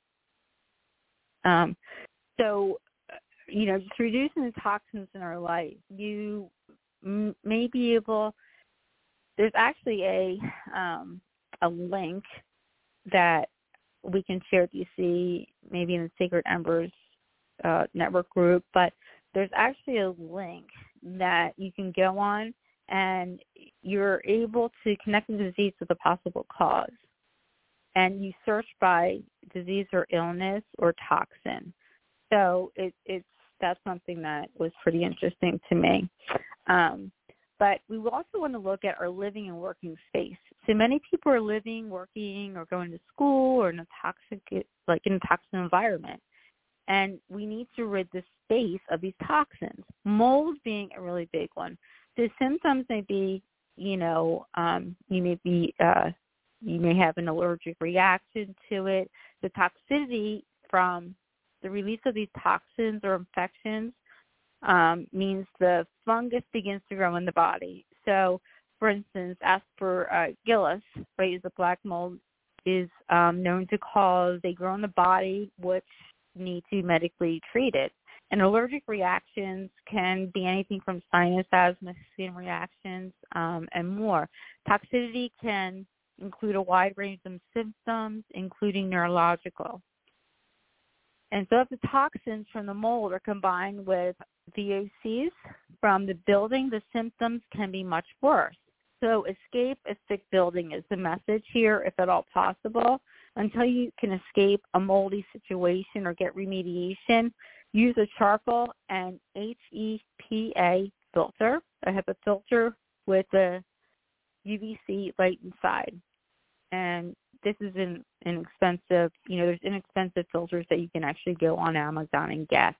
Just reducing the toxins in our life, you may be able there's actually a link that we can share with DC, maybe in the Sacred Embers network group, but there's actually a link that you can go on, and you're able to connect the disease with a possible cause. And you search by disease or illness or toxin. So that's something that was pretty interesting to me. But we also want to look at our living and working space. So many people are living, working, or going to school or in a toxic environment. And we need to rid the space of these toxins, mold being a really big one. The symptoms may be, you may have an allergic reaction to it. The toxicity from the release of these toxins or infections means the fungus begins to grow in the body. So, for instance, Aspergillus, right, is a black mold, is known to cause, they grow in the body, which need to be medically treated. And allergic reactions can be anything from sinus, asthma, skin reactions, and more. Toxicity can include a wide range of symptoms, including neurological. And so if the toxins from the mold are combined with VOCs from the building, the symptoms can be much worse. So escape a sick building is the message here, if at all possible. Until you can escape a moldy situation or get remediation, use a charcoal and HEPA filter, a HEPA filter with a UVC light inside. And this is an inexpensive, there's inexpensive filters that you can actually go on Amazon and get.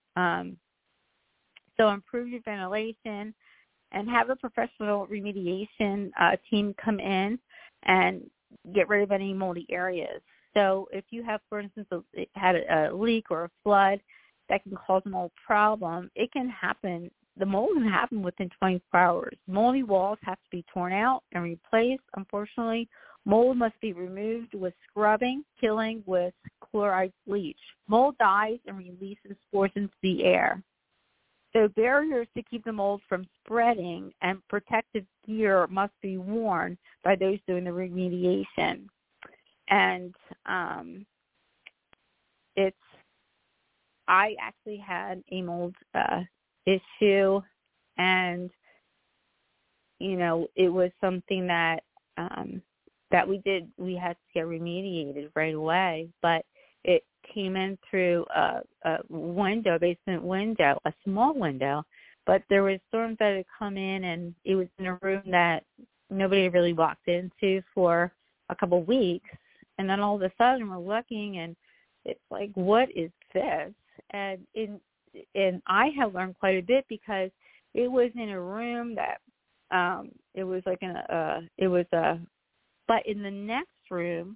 So improve your ventilation and have a professional remediation team come in and get rid of any moldy areas. So if you have, for instance, had a leak or a flood that can cause a mold problem, it can happen. The mold can happen within 24 hours. Moldy walls have to be torn out and replaced. Unfortunately, mold must be removed with scrubbing, killing with chloride bleach. Mold dies and releases spores into the air. So barriers to keep the mold from spreading and protective gear must be worn by those doing the remediation. And I actually had a mold issue, and it was something that we had to get remediated right away, but it came in through a basement window, a small window, but there was storms that had come in, and it was in a room that nobody really walked into for a couple of weeks. And then all of a sudden we're looking, and it's like, what is this? And I have learned quite a bit, because it was in a room that but in the next room,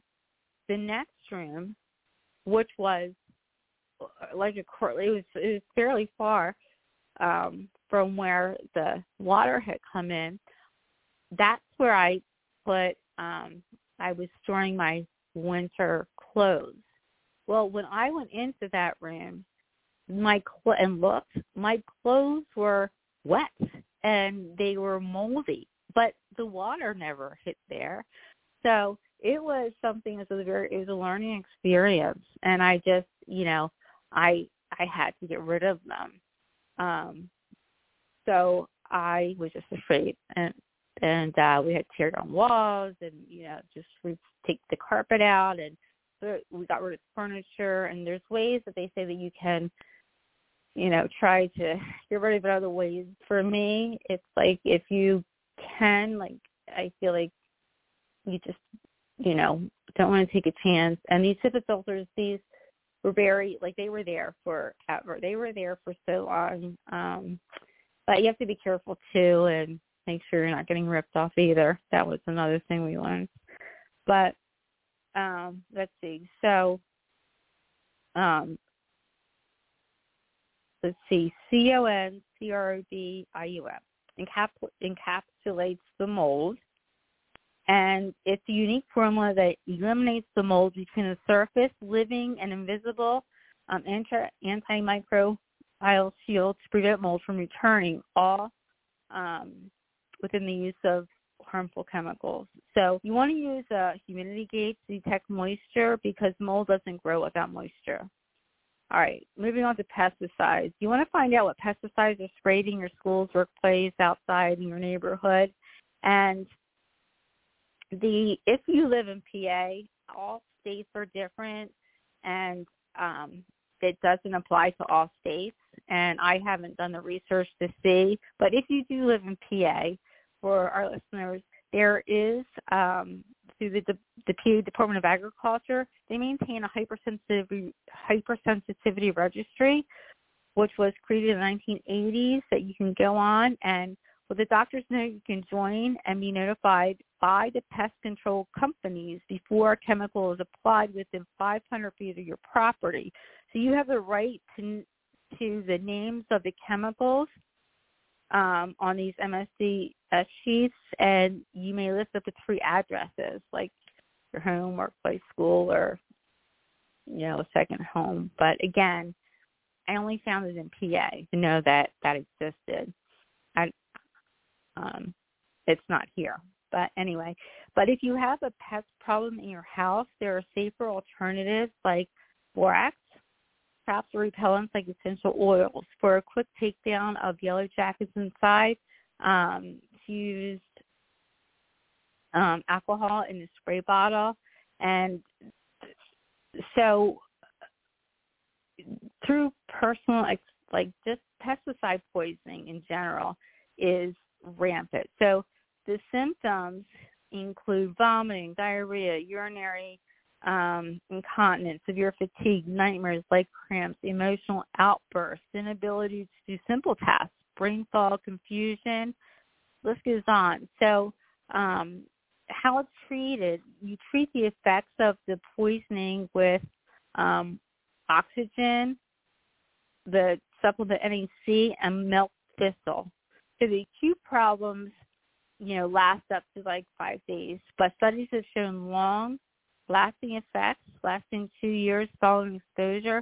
which was like it was fairly far from where the water had come in. That's where I put. I was storing my winter clothes. Well, when I went into that room, my clothes were wet and they were moldy, but the water never hit there. So it was something. It was a learning experience, and I just, I had to get rid of them. So I was just afraid, and we had to tear down walls, and just take the carpet out, and we got rid of the furniture. And there's ways that they say that you can, try to get rid of it other ways. For me, it's like, if you can, like, I feel like you just, don't want to take a chance. And these HEPA filters, these were they were there forever. They were there for so long. But you have to be careful too, and make sure you're not getting ripped off either. That was another thing we learned. But let's see. So let's see. CONCROBIUM encapsulates the mold. And it's a unique formula that eliminates the mold between the surface, living and invisible antimicrobial shield to prevent mold from returning, all within the use of harmful chemicals. So you want to use a humidity gauge to detect moisture because mold doesn't grow without moisture. All right, moving on to pesticides. You want to find out what pesticides are sprayed in your schools, workplace, outside, in your neighborhood. And if you live in PA, all states are different, and it doesn't apply to all states. And I haven't done the research to see. But if you do live in PA, for our listeners, there is, through the PA Department of Agriculture, they maintain a hypersensitivity registry, which was created in the 1980s, that you can go on, and with the doctor's note, you can join and be notified by the pest control companies before a chemical is applied within 500 feet of your property. So you have the right to the names of the chemicals on these MSDS sheets, and you may list up to 3 addresses, like your home, workplace, school, or, a second home. But again, I only found it in PA to know that existed. It's not here. But anyway, if you have a pest problem in your house, there are safer alternatives like borax, traps or repellents like essential oils. For a quick takedown of yellow jackets inside, use alcohol in a spray bottle. And so through personal, just pesticide poisoning in general is rampant. So the symptoms include vomiting, diarrhea, urinary incontinence, severe fatigue, nightmares, leg cramps, emotional outbursts, inability to do simple tasks, brain fog, confusion, list goes on. So how it's treated, you treat the effects of the poisoning with oxygen, the supplement NAC, and milk thistle. So the acute problems, last up to 5 days, but studies have shown long-lasting effects, lasting 2 years following exposure,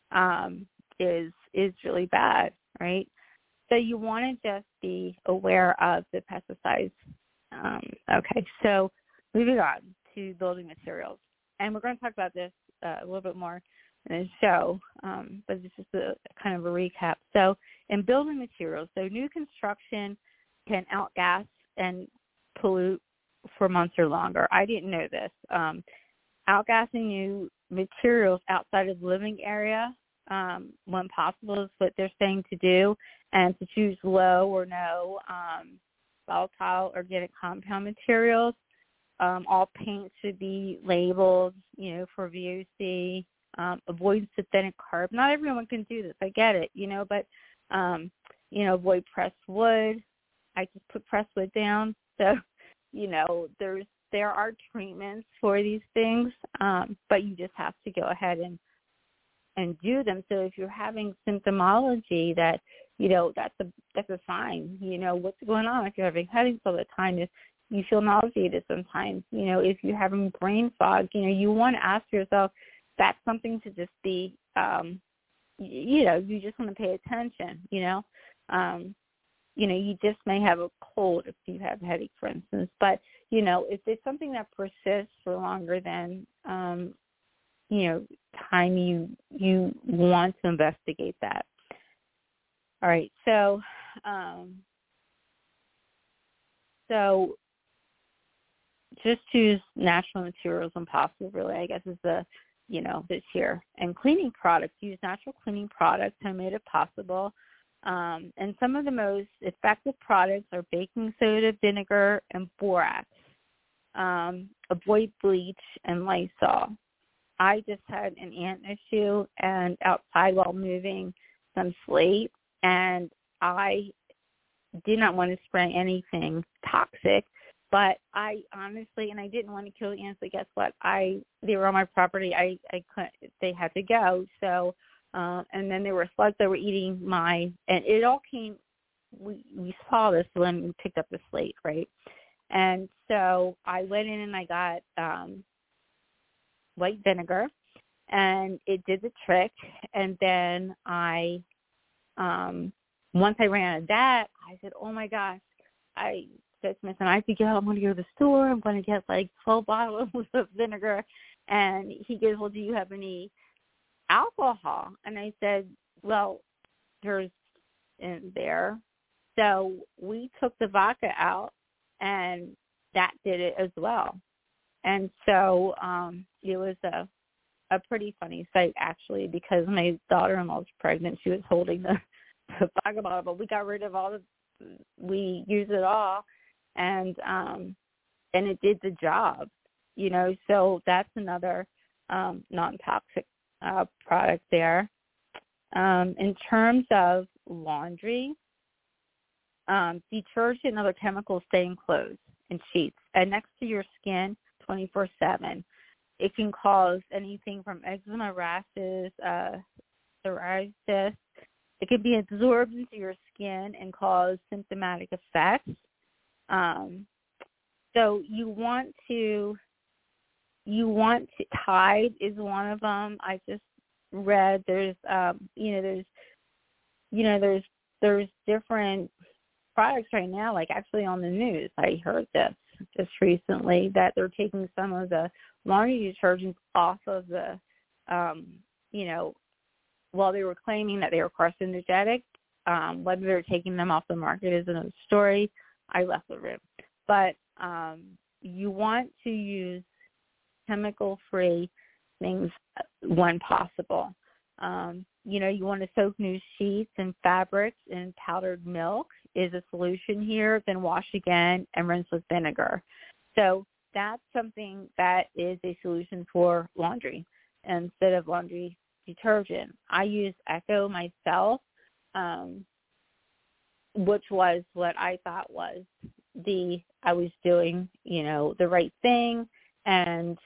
is really bad, right? So you want to just be aware of the pesticides. Okay, so moving on to building materials, and we're going to talk about this a little bit more in the show, but this is a kind of a recap. So in building materials, so new construction can outgas and pollute for months or longer. I didn't know this. Outgassing new materials outside of the living area, when possible, is what they're saying to do, and to choose low or no volatile organic compound materials. All paint should be labeled, for VOC. Avoid synthetic carb. Not everyone can do this. I get it, but, avoid pressed wood. I just put pressed wood down. So, there are treatments for these things, but you just have to go ahead and do them. So if you're having symptomology that, that's a sign, what's going on. If you're having headaches all the time, if you feel nauseated sometimes, if you're having brain fog, you want to ask yourself, that's something to just be, you just want to pay attention, you just may have a cold if you have a headache, for instance. But, if it's something that persists for longer than, time, you want to investigate that. All right. So just choose natural materials when possible, really, I guess is this here. And cleaning products, use natural cleaning products, homemade if possible. And some of the most effective products are baking soda, vinegar, and borax. Avoid bleach and Lysol. I just had an ant issue and outside while moving some slate, and I did not want to spray anything toxic, but I honestly, and I didn't want to kill the ants, but guess what? They were on my property. I couldn't, they had to go. So, and then there were slugs that were eating and it all came, we saw this when we picked up the slate, right? And so I went in and I got white vinegar, and it did the trick. And then once I ran out of that, I said, oh my gosh. said to my son, I have to go. I'm going to go to the store. I'm going to get like 12 bottles of vinegar. And he goes, well, do you have any alcohol? And I said, well, there's in there. So we took the vodka out, and that did it as well. And so it was a pretty funny sight, actually, because my daughter-in-law was pregnant. She was holding the vodka bottle, but we got rid of we used it all, and it did the job, so that's another non-toxic product there. In terms of laundry, detergent and other chemicals stay in clothes and sheets and next to your skin 24/7. It can cause anything from eczema, rashes, psoriasis. It can be absorbed into your skin and cause symptomatic effects. So you want to Tide is one of them. I just read there's different products right now, like actually on the news. I heard this just recently that they're taking some of the laundry detergents off of the while they were claiming that they were carcinogenic. Whether they're taking them off the market is another story. I left the room. But you want to use chemical-free things when possible. You want to soak new sheets and fabrics in powdered milk is a solution here. Then wash again and rinse with vinegar. So that's something that is a solution for laundry instead of laundry detergent. I use Echo myself, which was what I thought was I was doing, the right thing. And,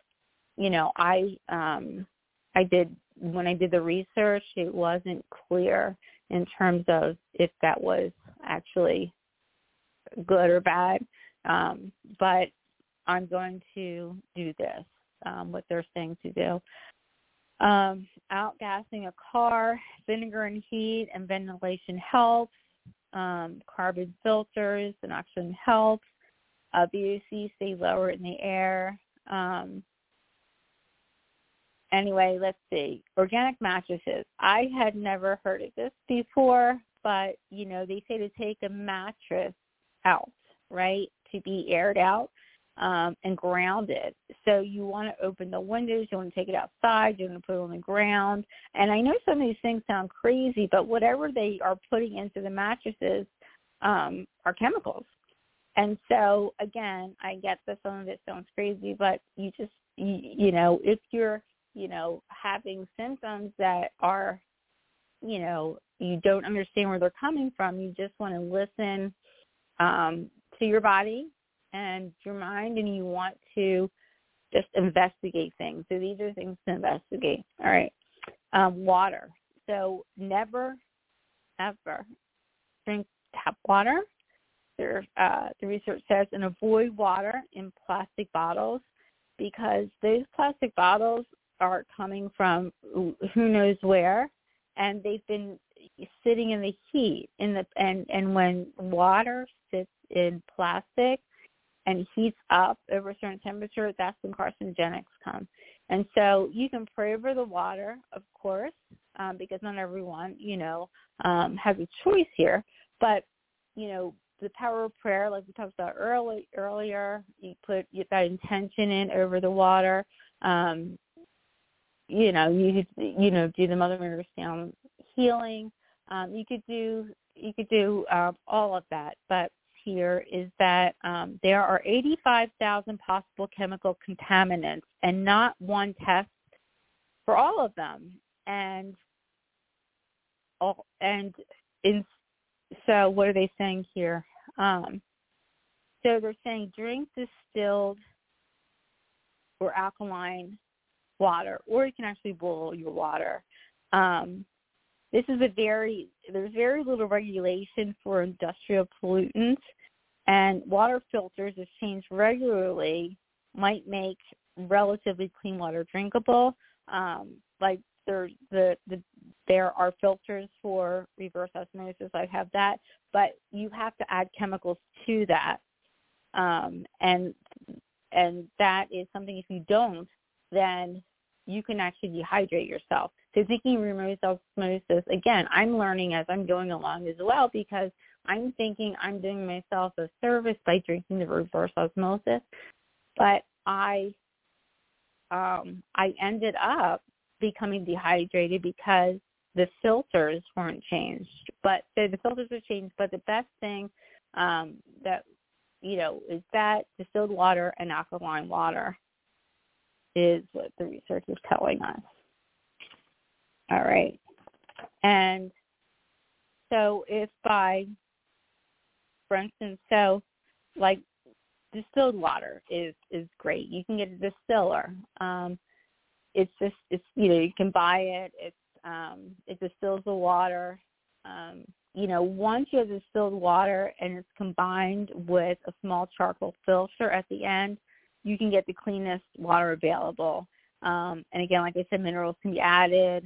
when I did the research, it wasn't clear in terms of if that was actually good or bad. But I'm going to do this, what they're saying to do. Outgassing a car, vinegar and heat and ventilation helps. Carbon filters and oxygen helps. VOC stay lower in the air. Anyway, let's see. Organic mattresses. I had never heard of this before, but, they say to take a mattress out, right, to be aired out and grounded. So you want to open the windows. You want to take it outside. You want to put it on the ground. And I know some of these things sound crazy, but whatever they are putting into the mattresses are chemicals. And so, again, I get that some of it sounds crazy, but you just, if you're, having symptoms that are, you don't understand where they're coming from, you just want to listen to your body and your mind, and you want to just investigate things. So these are things to investigate. All right. Water. So never, ever drink tap water. The research says, and avoid water in plastic bottles, because those plastic bottles are coming from who knows where, and they've been sitting in the heat and when water sits in plastic and heats up over a certain temperature, that's when carcinogenics come. And so you can pray over the water, of course, because not everyone, has a choice here. But, the power of prayer, like we talked about earlier, you put that intention in over the water. You do the Mother Mary Sound healing. You could do all of that. But here is that there are 85,000 possible chemical contaminants, and not one test for all of them. So what are they saying here? So they're saying drink distilled or alkaline water, or you can actually boil your water. There's very little regulation for industrial pollutants, and water filters, if changed regularly, might make relatively clean water drinkable. Like there are filters for reverse osmosis. I have that, but you have to add chemicals to that. And that is something, if you don't, then you can actually dehydrate yourself. So thinking reverse osmosis, again, I'm learning as I'm going along as well, because I'm thinking I'm doing myself a service by drinking the reverse osmosis, but I ended up becoming dehydrated because the filters weren't changed. But so the filters are changed, but the best thing that, is that distilled water and alkaline water is what the research is telling us. All right. And so if for instance, like distilled water is great. You can get a distiller. It's you can buy it. It distills the water. Once you have distilled water and it's combined with a small charcoal filter at the end, you can get the cleanest water available. And again, like I said, minerals can be added.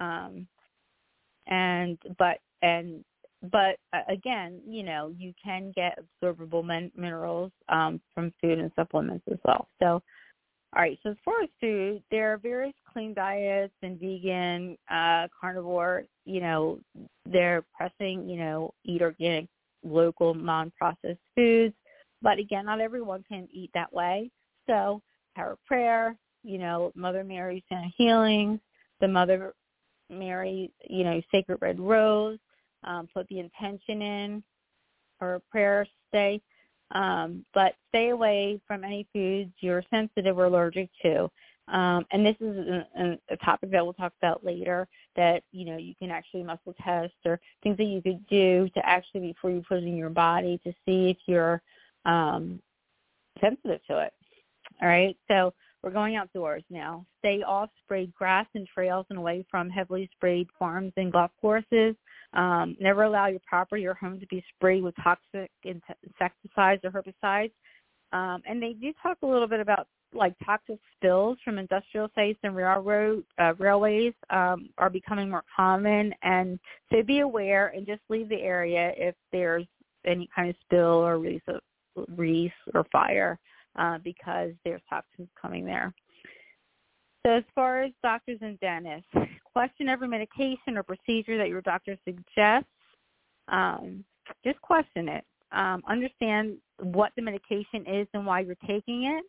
But again, you can get absorbable minerals from food and supplements as well. So, all right. So as far as food, there are various clean diets and vegan, carnivore. They're pressing, eat organic, local, non-processed foods. But again, not everyone can eat that way. So power of prayer, Mother Mary's healings, the Mother Mary, sacred red rose, put the intention in for a prayer stay. But stay away from any foods you're sensitive or allergic to. And this is a topic that we'll talk about later, that, you can actually muscle test, or things that you could do to actually, before you put it in your body, to see if you're sensitive to it. All right, so we're going outdoors now. Stay off sprayed grass and trails and away from heavily sprayed farms and golf courses. Never allow your property or home to be sprayed with toxic insecticides or herbicides. And they do talk a little bit about like toxic spills from industrial sites and railways are becoming more common. And so be aware and just leave the area if there's any kind of spill or release or fire, because there's toxins coming there. So as far as doctors and dentists, question every medication or procedure that your doctor suggests. Just question it. Understand what the medication is and why you're taking it.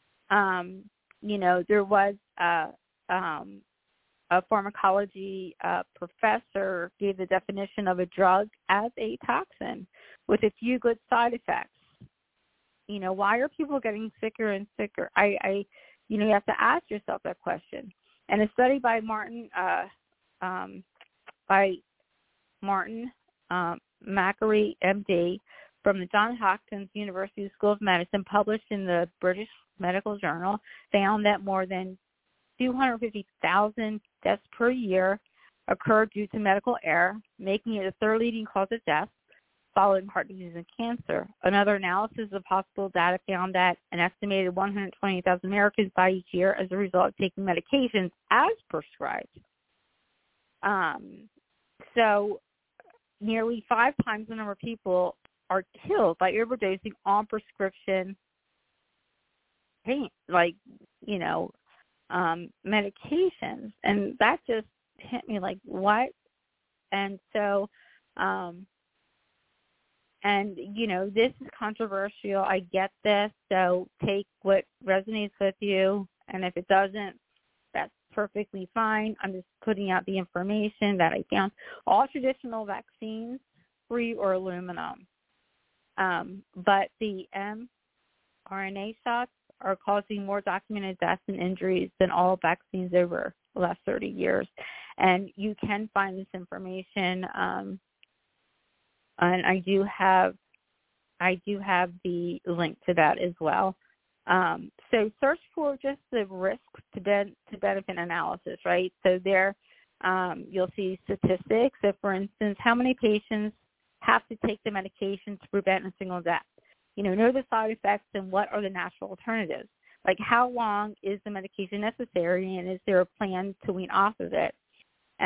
There was a pharmacology professor gave the definition of a drug as a toxin with a few good side effects. Why are people getting sicker and sicker? You have to ask yourself that question. And a study by Martin Macquarie, MD, from the Johns Hopkins University School of Medicine, published in the British Medical Journal, found that more than 250,000 deaths per year occur due to medical error, making it the third leading cause of death, following heart disease and cancer. Another analysis of hospital data found that an estimated 120,000 Americans die each year as a result of taking medications as prescribed. So nearly 5 times the number of people are killed by overdosing on prescription pain, medications. And that just hit me like, what? And so, this is controversial. I get this. So take what resonates with you. And if it doesn't, that's perfectly fine. I'm just putting out the information that I found. All traditional vaccines, free or aluminum. But the mRNA shots are causing more documented deaths and injuries than all vaccines over the last 30 years. And you can find this information. And I do have the link to that as well. So search for just the risk to benefit analysis, right? So there you'll see statistics. So for instance, how many patients have to take the medication to prevent a single death? Know the side effects and what are the natural alternatives. Like how long is the medication necessary, and is there a plan to wean off of it?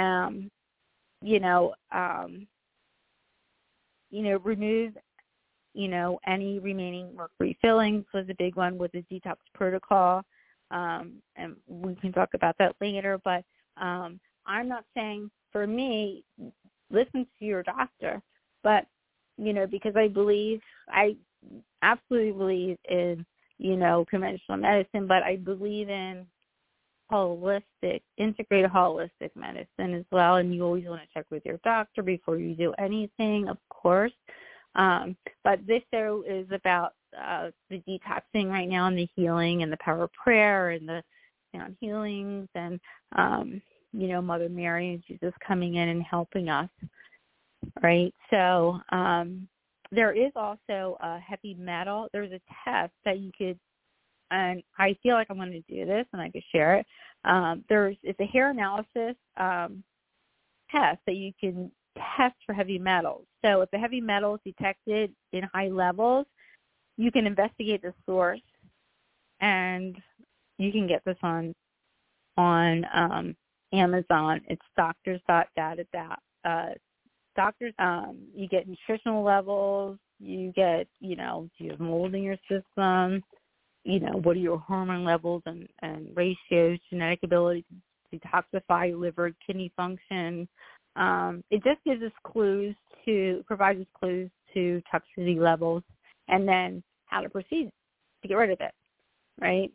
Remove, any remaining mercury fillings was a big one with the detox protocol. And we can talk about that later. But I'm not saying, for me, listen to your doctor. But, because I absolutely believe in, conventional medicine, but I believe in integrated holistic medicine as well. And you always want to check with your doctor before you do anything, of course. But this show is about the detoxing right now and the healing and the power of prayer and the healings and, Mother Mary and Jesus coming in and helping us, right? So there is also a heavy metal. There's a test that you could, and I feel like I'm going to do this and I could share it. It's a hair analysis test that you can test for heavy metals. So if the heavy metal is detected in high levels, you can investigate the source, and you can get this on Amazon. It's doctors.data. Doctors, you get nutritional levels. You get, do you have mold in your system? What are your hormone levels and ratios, genetic ability to detoxify liver, kidney function. It just gives us provides us clues to toxicity levels and then how to proceed to get rid of it, right?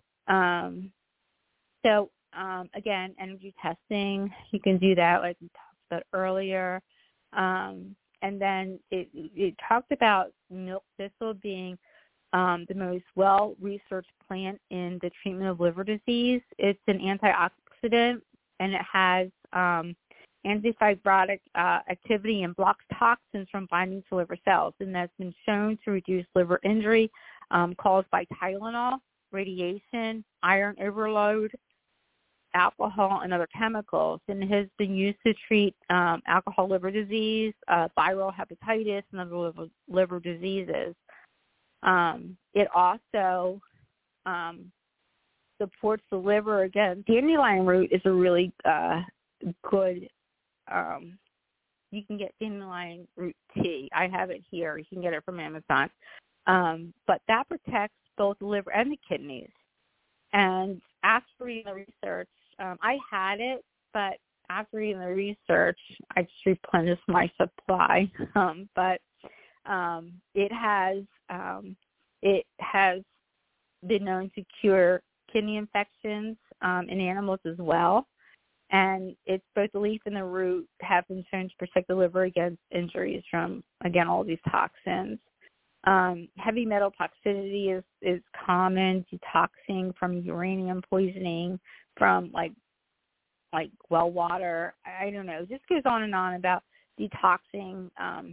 So, again, energy testing, you can do that like we talked about earlier. And then it talked about milk thistle being the most well-researched plant in the treatment of liver disease. It's an antioxidant, and it has antifibrotic activity and blocks toxins from binding to liver cells, and that's been shown to reduce liver injury caused by Tylenol, radiation, iron overload, alcohol, and other chemicals, and it has been used to treat alcohol liver disease, viral hepatitis, and other liver diseases. It also supports the liver. Again, dandelion root is a really good, you can get dandelion root tea. I have it here. You can get it from Amazon. But that protects both the liver and the kidneys. And after reading the research, I had it, but after reading the research, I just replenished my supply. But it has been known to cure kidney infections in animals as well. And it's both the leaf and the root have been shown to protect the liver against injuries from, again, all these toxins. Heavy metal toxicity is common, detoxing from uranium poisoning, from like well water. I don't know. It just goes on and on about detoxing,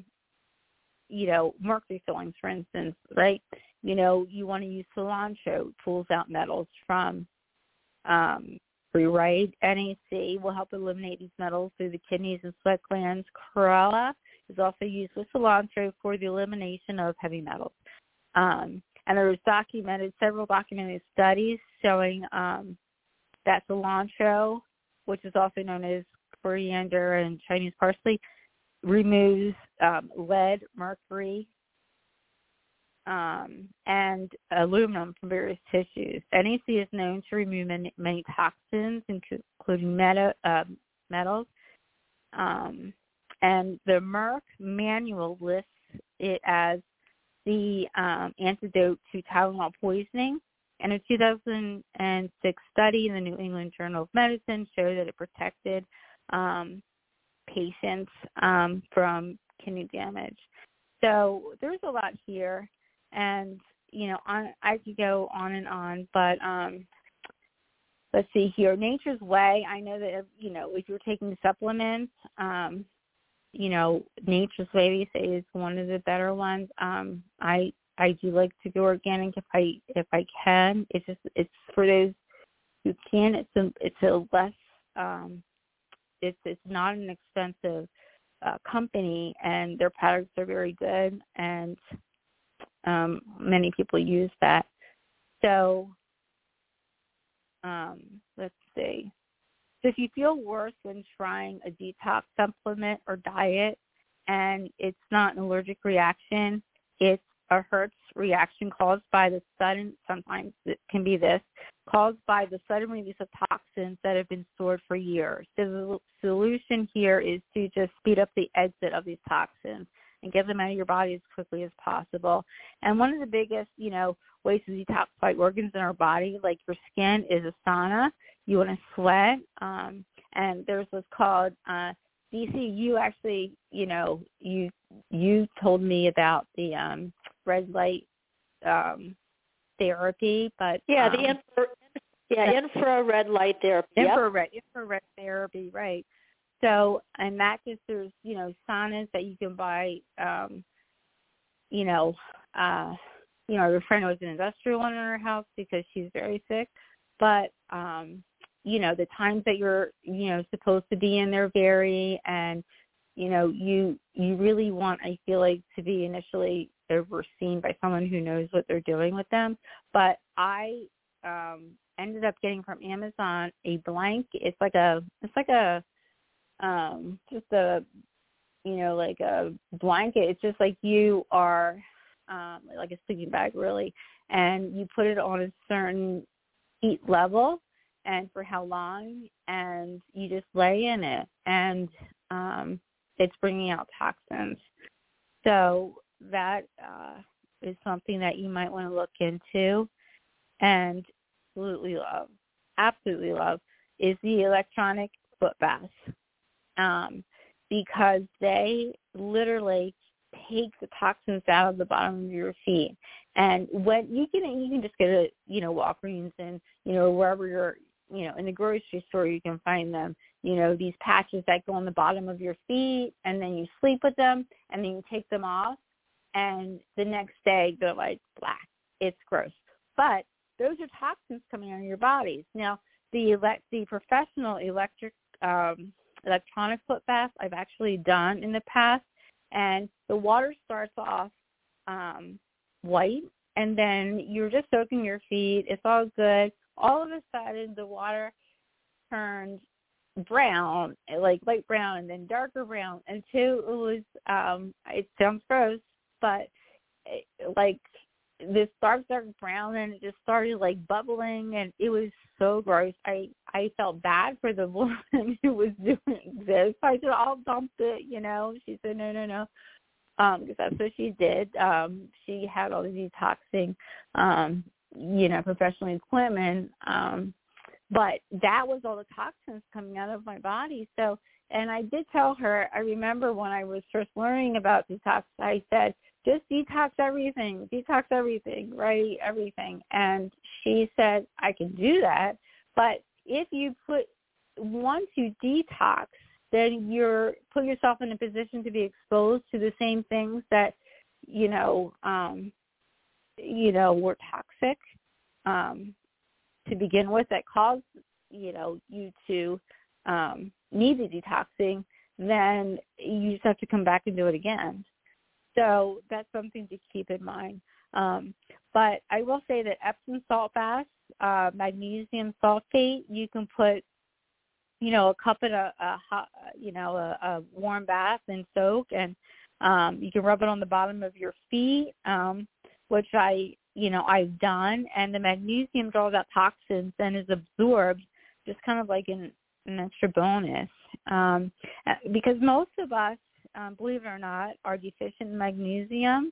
mercury fillings, for instance, right? You want to use cilantro, pulls out metals from free, right? NAC will help eliminate these metals through the kidneys and sweat glands. Chlorella is also used with cilantro for the elimination of heavy metals. And there was several documented studies showing that cilantro, which is also known as coriander and Chinese parsley, removes lead, mercury, and aluminum from various tissues. NAC is known to remove many toxins, including metals. And the Merck manual lists it as the antidote to Tylenol poisoning. And a 2006 study in the New England Journal of Medicine showed that it protected patients from kidney damage. So there's a lot here, and I could go on and on, but let's see here. Nature's Way. I know that if you're taking supplements, Nature's Way, they say, is one of the better ones. I do like to go organic if I can. It's for those who can. It's a less it's not an expensive company, and their products are very good, and many people use that. So let's see. So if you feel worse when trying a detox supplement or diet and it's not an allergic reaction, It's a Hertz reaction caused by the sudden, sometimes it can be this, caused by the sudden release of toxins that have been stored for years. The solution here is to just speed up the exit of these toxins and get them out of your body as quickly as possible. And one of the biggest, ways to detoxify organs in our body, like your skin, is a sauna. You want to sweat. And there's what's called DC. You actually, you told me about the red light therapy, but the infrared light therapy. Infrared therapy, right? So, and that just, there's saunas that you can buy. Your friend was an industrial one in her house because she's very sick, but the times that you're supposed to be in there vary, and you really want, I feel like, to be initially overseen by someone who knows what they're doing with them. But I ended up getting from Amazon a blanket. It's like a just a like a blanket. It's just like you are like a sleeping bag, really, and you put it on a certain heat level and for how long, and you just lay in it, and it's bringing out toxins. So that is something that you might want to look into. And absolutely love is the electronic foot baths, because they literally take the toxins out of the bottom of your feet. And when you can just get a Walgreens and wherever you're in the grocery store, you can find them, these patches that go on the bottom of your feet, and then you sleep with them, and then you take them off, and the next day they're like black. It's gross. But those are toxins coming out of your bodies. Now, the professional electronic foot bath I've actually done in the past, and the water starts off white, and then you're just soaking your feet. It's all good. All of a sudden, the water turned brown, like light brown, and then darker brown, until it was, it sounds gross, but this dark brown, and it just started like bubbling, and it was so gross. I felt bad for the woman who was doing this. I said, I'll dump it, She said, no, because that's what she did. She had all the detoxing, professional equipment, but that was all the toxins coming out of my body. So, and I did tell her, I remember when I was first learning about detox, I said, just detox everything, right? Everything. And she said, I can do that. But if you once you detox, then you're put yourself in a position to be exposed to the same things that, were toxic to begin with, that caused, you to need the detoxing, then you just have to come back and do it again. So that's something to keep in mind. But I will say that Epsom salt baths, magnesium sulfate, you can put, a cup in a hot, a warm bath and soak, and you can rub it on the bottom of your feet, which I've done, and the magnesium draws out toxins and is absorbed, just kind of like an extra bonus, because most of us, believe it or not, are deficient in magnesium.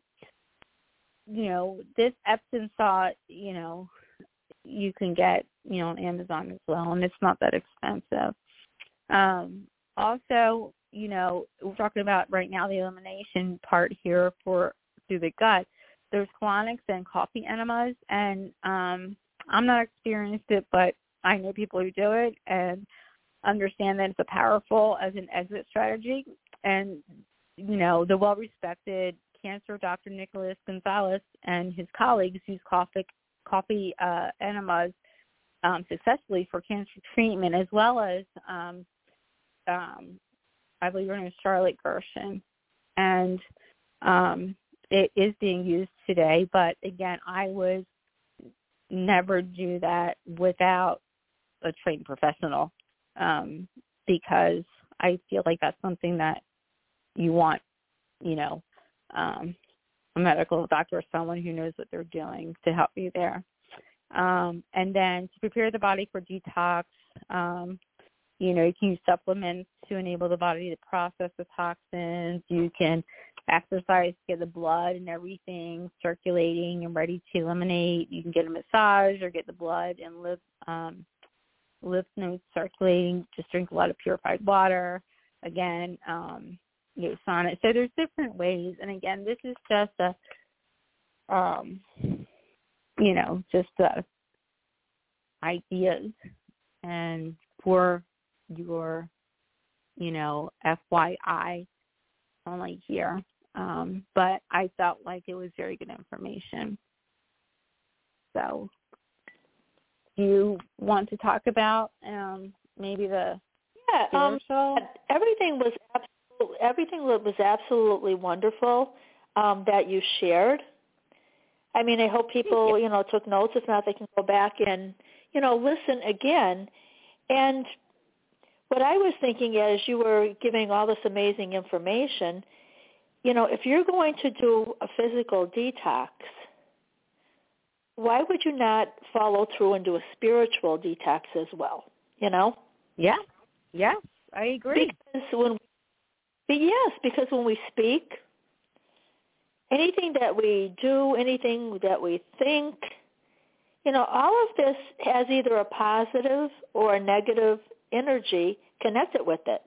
This Epsom salt, you can get, on Amazon as well, and it's not that expensive. Also, we're talking about right now the elimination part here through the gut. There's colonics and coffee enemas, and I'm not experienced it, but I know people who do it and understand that it's powerful as an exit strategy. And, the well-respected cancer Dr. Nicholas Gonzalez and his colleagues use coffee enemas successfully for cancer treatment, as well as I believe her name is Charlotte Gershon, and it is being used today. But again, I would never do that without a trained professional, because I feel like that's something that you want, a medical doctor or someone who knows what they're doing to help you there. And then to prepare the body for detox, you can use supplements to enable the body to process the toxins. You can exercise to get the blood and everything circulating and ready to eliminate. You can get a massage or get the blood and lymph nodes circulating. Just drink a lot of purified water. Again, sauna. So there's different ways. And again, this is just ideas and for your, FYI only here. But I felt like it was very good information. So do you want to talk about maybe the spiritual? Everything was absolutely wonderful that you shared. I mean, I hope people, took notes. If not, they can go back and, listen again. And what I was thinking as you were giving all this amazing information, if you're going to do a physical detox, why would you not follow through and do a spiritual detox as well, Yeah. Yes, I agree. Because when we speak, anything that we do, anything that we think, all of this has either a positive or a negative energy connected with it.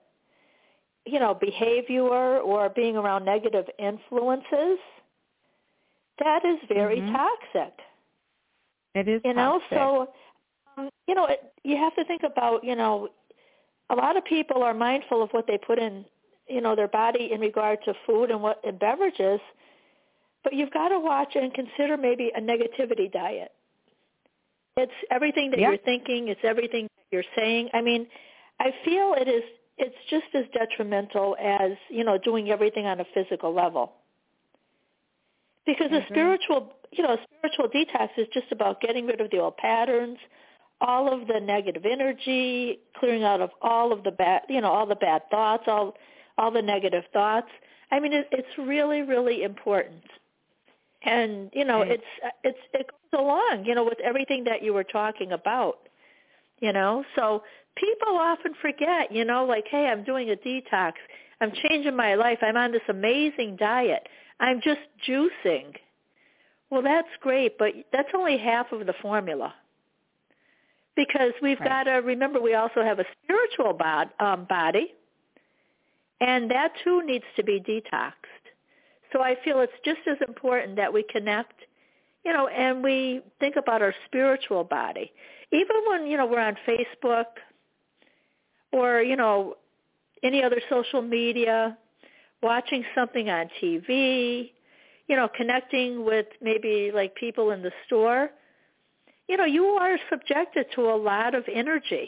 Behavior or being around negative influences, that is very toxic. It is toxic. So, you have to think about, a lot of people are mindful of what they put in, their body in regard to food and beverages, but you've got to watch and consider maybe a negativity diet. It's everything that you're thinking. It's everything that you're saying. I mean, I feel it's just as detrimental as, doing everything on a physical level. Because a spiritual detox is just about getting rid of the old patterns, all of the negative energy, clearing out of all of the bad, all the bad thoughts, all the negative thoughts. I mean, it's really, really important. And, it goes along, with everything that you were talking about, So people often forget, like, hey, I'm doing a detox. I'm changing my life. I'm on this amazing diet. I'm just juicing. Well, that's great, but that's only half of the formula. Because we've got to remember we also have a spiritual body, and that too needs to be detoxed. So I feel it's just as important that we connect, and we think about our spiritual body. Even when, we're on Facebook or, any other social media, watching something on TV, connecting with maybe like people in the store, you are subjected to a lot of energy.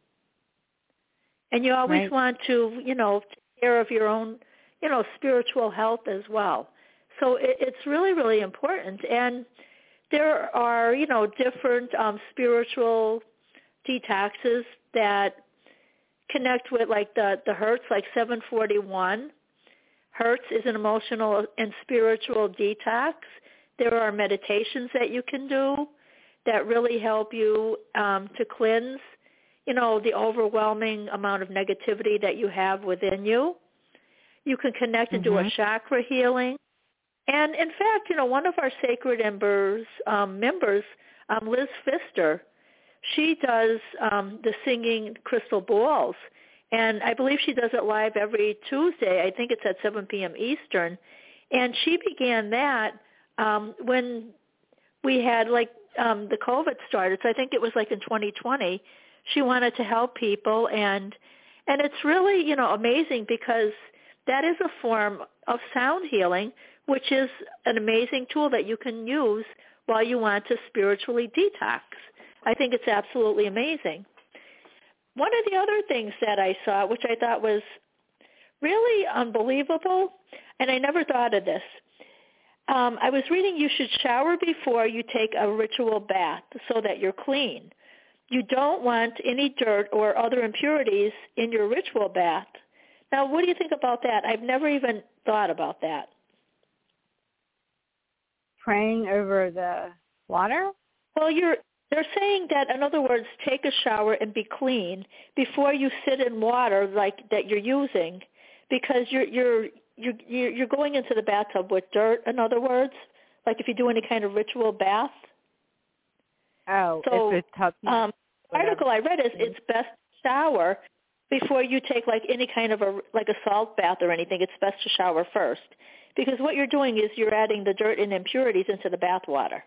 And you always want to, take care of your own, spiritual health as well. So it's really, really important. And there are, different spiritual detoxes that connect with like the Hertz, like 741. Hertz is an emotional and spiritual detox. There are meditations that you can do that really help you to cleanse, the overwhelming amount of negativity that you have within you. You can connect and do a chakra healing. And in fact, one of our Sacred Embers members, Liz Pfister, she does the singing crystal balls. And I believe she does it live every Tuesday. I think it's at 7 p.m. Eastern. And she began that when we had the COVID started. So I think it was like in 2020. She wanted to help people. And it's really, amazing because that is a form of sound healing, which is an amazing tool that you can use while you want to spiritually detox. I think it's absolutely amazing. One of the other things that I saw, which I thought was really unbelievable, and I never thought of this, I was reading you should shower before you take a ritual bath so that you're clean. You don't want any dirt or other impurities in your ritual bath. Now, what do you think about that? I've never even thought about that. praying over the water? Well, they're saying that, in other words, take a shower and be clean before you sit in water like that you're using, because you're going into the bathtub with dirt. In other words, like if you do any kind of ritual bath. Oh, so if it's tough. The article I read is it's best to shower before you take like any kind of a salt bath or anything. It's best to shower first, because what you're doing is you're adding the dirt and impurities into the bath water.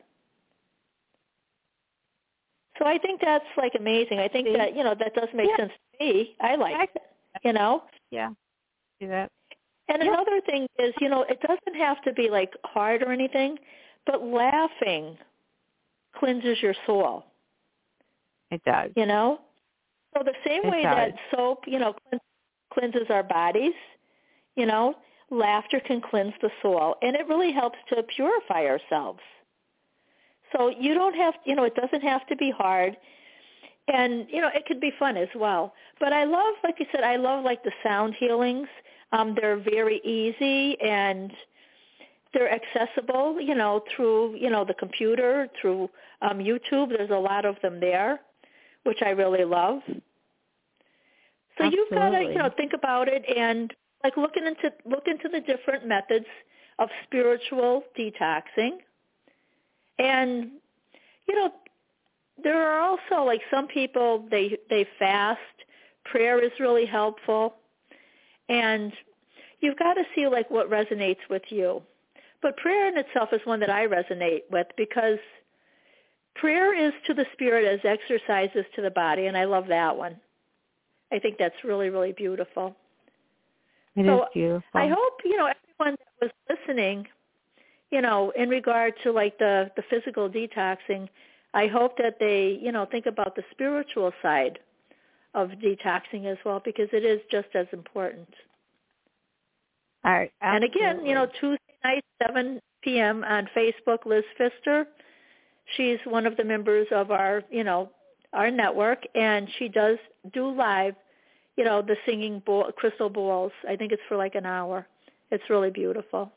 So I think that's like amazing. I think that, that does make sense to me. I like it, Yeah, do that. And another thing is, it doesn't have to be like hard or anything, but laughing cleanses your soul. It does. So the same way that soap, cleanses our bodies, laughter can cleanse the soul, and it really helps to purify ourselves. So you don't have, it doesn't have to be hard, and, it could be fun as well. But I love, like you said, I love like the sound healings. They're very easy, and they're accessible, through, the computer, through YouTube. There's a lot of them there, which I really love. So Absolutely. You've got to, think about it and like look into the different methods of spiritual detoxing. And, there are also like some people, they fast. Prayer is really helpful. And you've got to see like what resonates with you. But prayer in itself is one that I resonate with, because prayer is to the spirit as exercise is to the body, and I love that one. I think that's really, really beautiful. It is beautiful. I hope, everyone that was listening, in regard to like the physical detoxing, I hope that they, think about the spiritual side of detoxing as well, because it is just as important. All right. And again, Tuesday night, 7 p.m. on Facebook, Liz Pfister. She's one of the members of our, our network, and she does do live, the singing crystal bowls. I think it's for like an hour. It's really beautiful.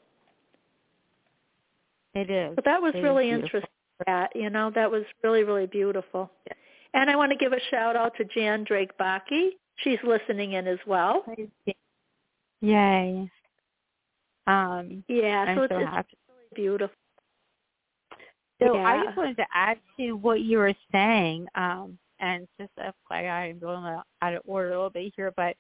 It is. But that was really interesting. That was really, really beautiful. Yeah. And I want to give a shout out to Jan Drake Baki. She's listening in as well. Yay. So I'm it's happy. really beautiful. So I just wanted to add to what you were saying, and just FYI, I'm going out of order a little bit here, but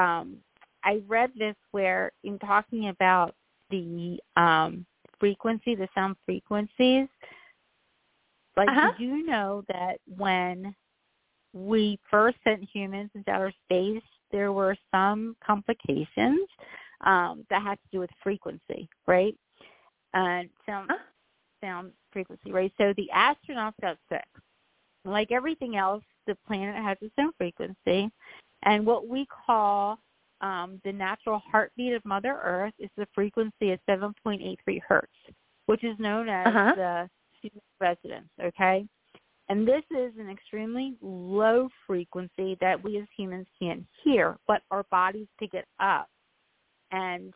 I read this where in talking about the frequency, the sound frequencies, like did you know that when we first sent humans into outer space, there were some complications that had to do with frequency, right? And sound frequency, right? So the astronauts got sick. Like everything else, the planet has its own frequency. And what we call the natural heartbeat of Mother Earth is the frequency of 7.83 hertz, which is known as the human resonance, okay? And this is an extremely low frequency that we as humans can't hear, but our bodies pick it up. And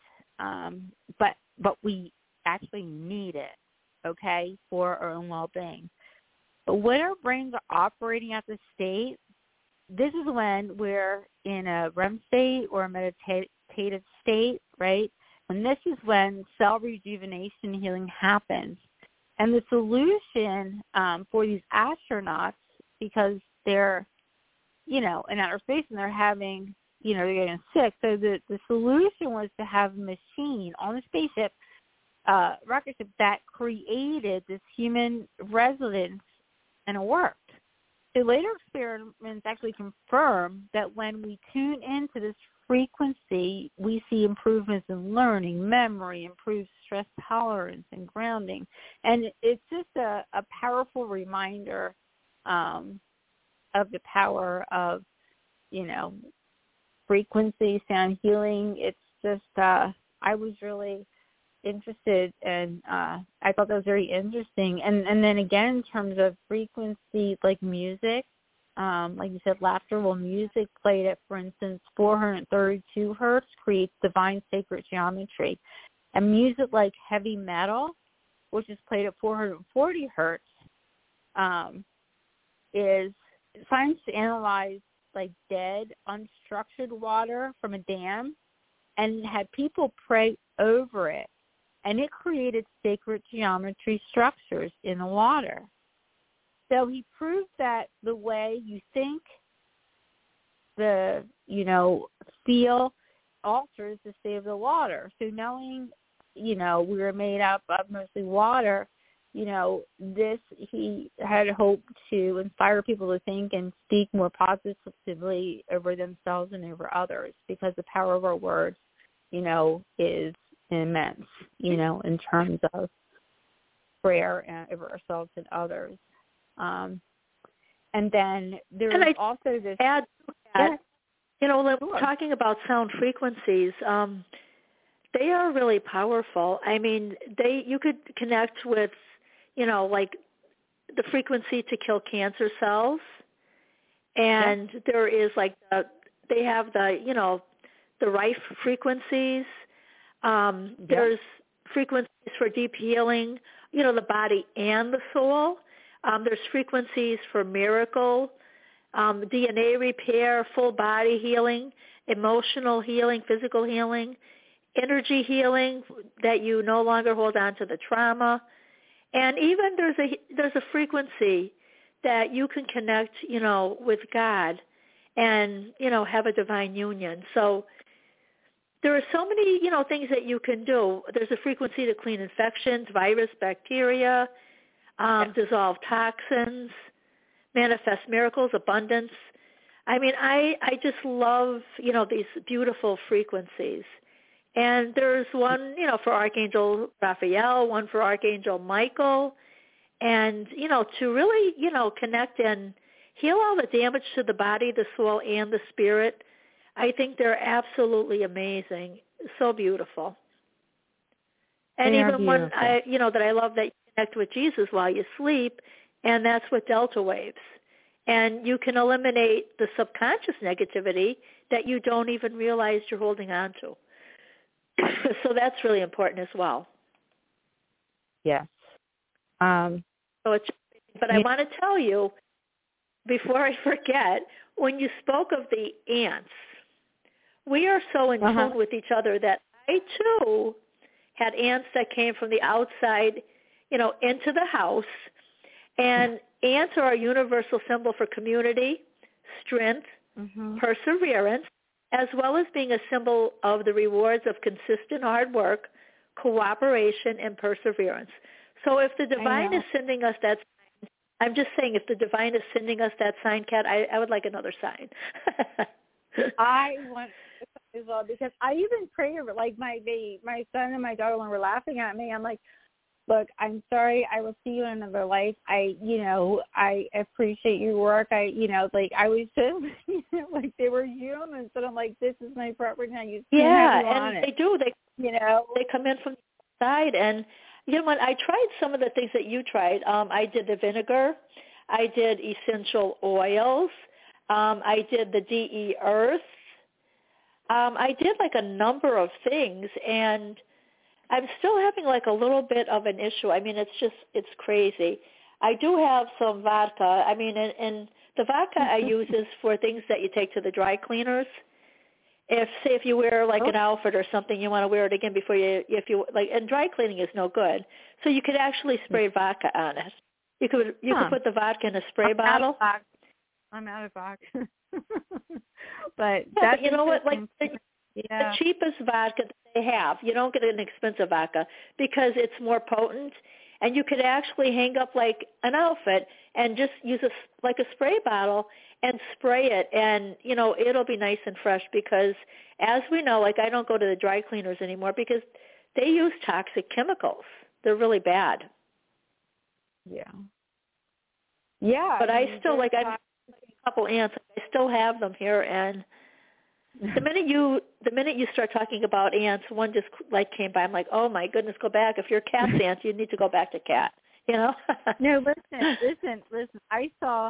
but we actually need it, okay, for our own well-being. But when our brains are operating at this state, this is when we're in a REM state or a meditative state, right? And this is when cell rejuvenation healing happens. And the solution for these astronauts, because they're, in outer space and they're having, they're getting sick. So the solution was to have a machine on the spaceship, rocket ship, that created this human resonance, and it worked. So later experiments actually confirm that when we tune into this frequency, we see improvements in learning, memory, improved stress tolerance, and grounding. And it's just a powerful reminder of the power of, frequency, sound healing. It's just, I was really interested, and I thought that was very interesting. And then again, in terms of frequency, like music, like you said, laughter, well, music played at, for instance, 432 hertz creates divine sacred geometry. And music like heavy metal which is played at 440 hertz, is science analyzed like dead, unstructured water from a dam and had people pray over it. And it created sacred geometry structures in the water. So he proved that the way you think, feel alters the state of the water. So knowing, we were made up of mostly water, he had hoped to inspire people to think and speak more positively over themselves and over others, because the power of our words, is immense, in terms of prayer and over ourselves and others. And then there's also this. Add to that, sure. Talking about sound frequencies, they are really powerful. I mean, you could connect with, like the frequency to kill cancer cells, and there is like they have the Rife frequencies. There's frequencies for deep healing, the body and the soul. There's frequencies for miracle, DNA repair, full body healing, emotional healing, physical healing, energy healing, that you no longer hold on to the trauma. And even there's a frequency that you can connect, with God and, have a divine union. So there are so many, things that you can do. There's a frequency to clean infections, virus, bacteria, dissolve toxins, manifest miracles, abundance. I mean, I just love, these beautiful frequencies. And there's one, for Archangel Raphael, one for Archangel Michael. And, to really, connect and heal all the damage to the body, the soul, and the spirit. I think they're absolutely amazing. So beautiful. And even one, that I love, that you connect with Jesus while you sleep, and that's with delta waves. And you can eliminate the subconscious negativity that you don't even realize you're holding on to. So that's really important as well. Yes. I want to tell you, before I forget, when you spoke of the ants, we are so in tune with each other that I, too, had ants that came from the outside, into the house. And ants are a universal symbol for community, strength, perseverance, as well as being a symbol of the rewards of consistent hard work, cooperation, and perseverance. So if the divine is sending us that sign, I'm just saying, if the divine is sending us that sign, Kat, I would like another sign. I want as well, because I even pray over, like my son and my daughter, when we're laughing at me, I'm like, look, I'm sorry, I will see you in another life. I appreciate your work. I was just, like they were humans, but I'm like, this is my property now. You can't have you on it. They do. They come in from the side, and what? I tried some of the things that you tried. I did the vinegar. I did essential oils. I did the DE earth. I did like a number of things, and I'm still having like a little bit of an issue. I mean, it's crazy. I do have some vodka. I mean, and the vodka I use is for things that you take to the dry cleaners. If you wear like an outfit or something, you want to wear it again before and dry cleaning is no good. So you could actually spray vodka on it. You could put the vodka in a spray bottle. I'm out of vodka. But that's what, like the cheapest vodka that they have, you don't get an expensive vodka because it's more potent, and you could actually hang up like an outfit and just use a spray bottle and spray it, and it'll be nice and fresh, because as we know, like I don't go to the dry cleaners anymore because they use toxic chemicals. They're really bad. Yeah. But I still I'm a couple ants. I still have them here, and the minute you start talking about ants, one just like came by. I'm like, oh my goodness, go back. If you're cat's ants, you need to go back to cat. No, listen. I saw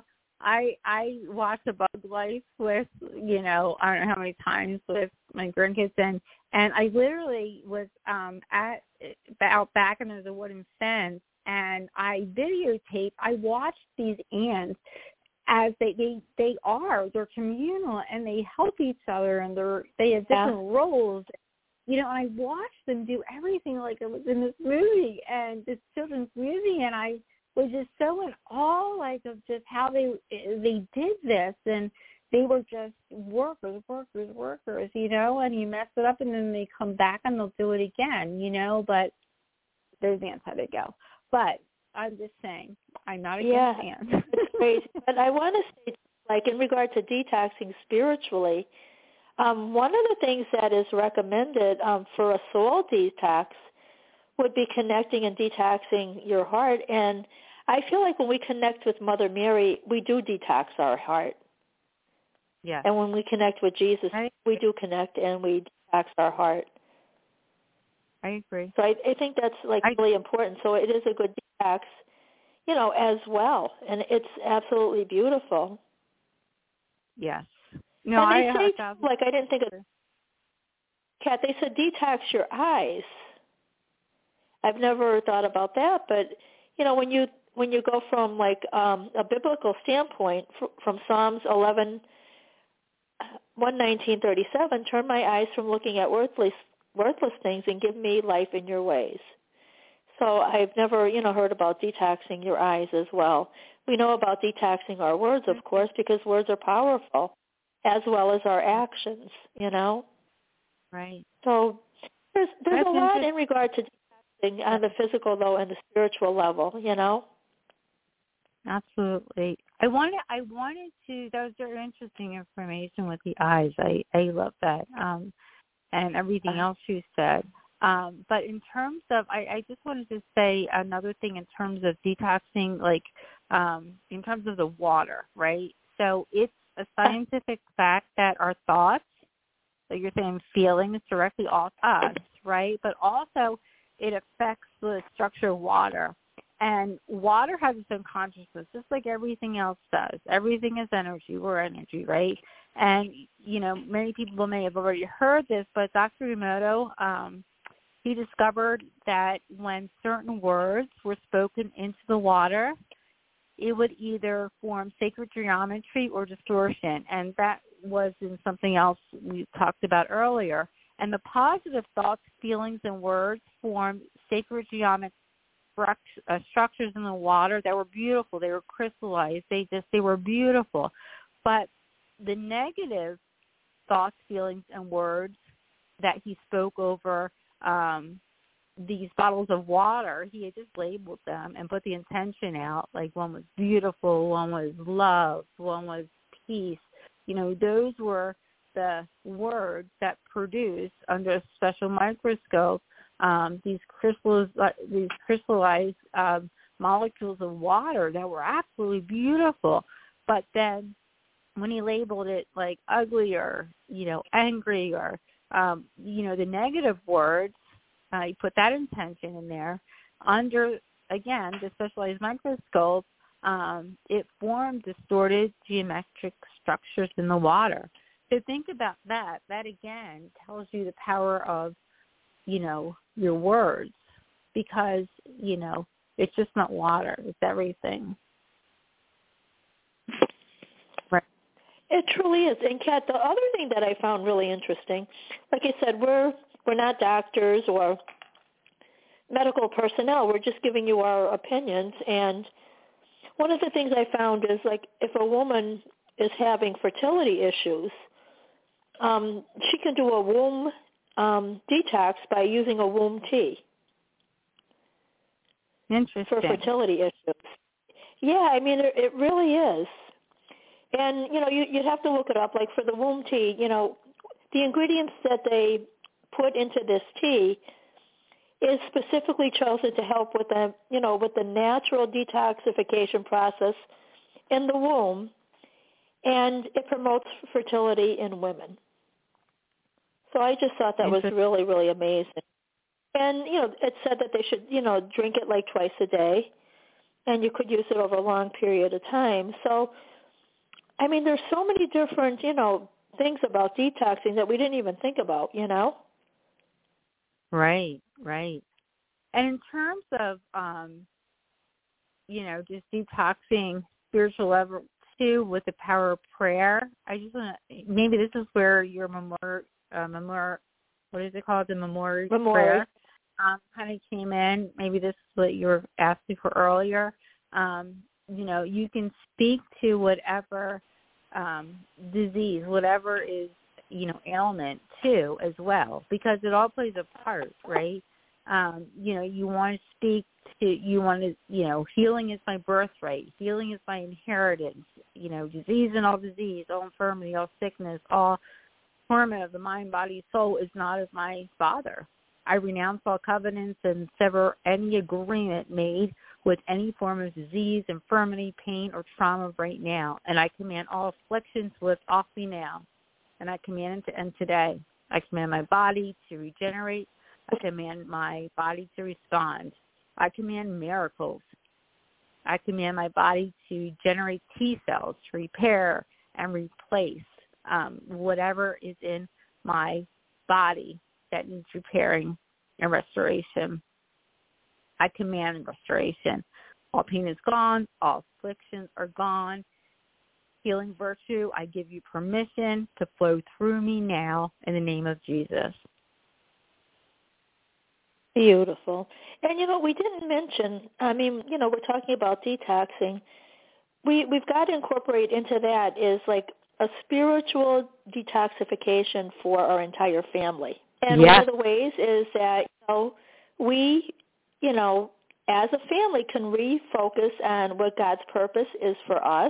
I watched A Bug Life with, I don't know how many times with my grandkids, and I literally was out back and there's a wooden fence, and I watched these ants as they're communal and they help each other and they have different roles. And I watched them do everything like it was in this movie and this children's movie, and I was just so in awe, of just how they did this, and they were just workers, and you mess it up and then they come back and they'll do it again, but there's ants how they go. But I'm just saying, I'm not against ants. It's crazy. But I want to say, in regard to detoxing spiritually, one of the things that is recommended for a soul detox would be connecting and detoxing your heart. And I feel like when we connect with Mother Mary, we do detox our heart. Yeah. And when we connect with Jesus, we do connect and we detox our heart. I agree. So I think that's really important. So it is a good detox, as well. And it's absolutely beautiful. Yes. No, and they say, I didn't think of, Kat, they said detox your eyes. I've never thought about that, but, when you go from a biblical standpoint, from Psalms 119:37, turn my eyes from looking at worthless things and give me life in your ways. So I've never, heard about detoxing your eyes as well. We know about detoxing our words, of course, because words are powerful, as well as our actions, Right. So there's a lot in regard to detoxing on the physical, though, and the spiritual level, Absolutely. I wanted to, that was very interesting information with the eyes. I love that. And everything else you said. But in terms of, I just wanted to say another thing in terms of detoxing, in terms of the water, right? So it's a scientific fact that our thoughts, like you're saying, feelings directly off us, right? But also it affects the structure of water. And water has its own consciousness, just like everything else does. Everything is energy. We're energy, right? And, many people may have already heard this, but Dr. Emoto, he discovered that when certain words were spoken into the water, it would either form sacred geometry or distortion. And that was in something else we talked about earlier. And the positive thoughts, feelings, and words formed sacred geometric structures in the water that were beautiful. They were crystallized. They were beautiful. But the negative thoughts, feelings, and words that he spoke over these bottles of water, he had just labeled them and put the intention out. Like one was beautiful, one was love, one was peace. Those were the words that produced under a special microscope these crystallized molecules of water that were absolutely beautiful. But then when he labeled it like ugly or, angry or, the negative words, he put that intention in there. Under, again, the specialized microscope, it formed distorted geometric structures in the water. So think about that. That, again, tells you the power of, your words, because, it's just not water. It's everything. Right. It truly is. And, Kat, the other thing that I found really interesting, like I said, we're not doctors or medical personnel. We're just giving you our opinions. And one of the things I found is, if a woman is having fertility issues, she can do a womb detox by using a womb tea. Interesting. For fertility issues. Yeah, I mean, it really is. And, you'd have to look it up. Like for the womb tea, the ingredients that they put into this tea is specifically chosen to help with the natural detoxification process in the womb, and it promotes fertility in women. So I just thought that was really, really amazing. And, it said that they should, drink it twice a day, and you could use it over a long period of time. So I mean, there's so many different, things about detoxing that we didn't even think about, Right, right. And in terms of, just detoxing spiritual level too with the power of prayer, I just want to, maybe this is where your what is it called? The Memory prayer kind of came in. Maybe this is what you were asking for earlier. You can speak to whatever disease, whatever is, ailment too as well, because it all plays a part, right? You want to speak to, healing is my birthright. Healing is my inheritance. Disease and all disease, all infirmity, all sickness, all torment of the mind, body, soul is not of my Father. I renounce all covenants and sever any agreement made with any form of disease, infirmity, pain, or trauma right now. And I command all afflictions to lift off me now. And I command it to end today. I command my body to regenerate. I command my body to respond. I command miracles. I command my body to generate T cells, to repair and replace whatever is in my body that needs repairing and restoration. I command restoration. All pain is gone. All afflictions are gone. Healing virtue, I give you permission to flow through me now in the name of Jesus. Beautiful. And, we didn't mention, we're talking about detoxing. We've got to incorporate into that is like a spiritual detoxification for our entire family. And one of the ways is that, we, as a family can refocus on what God's purpose is for us.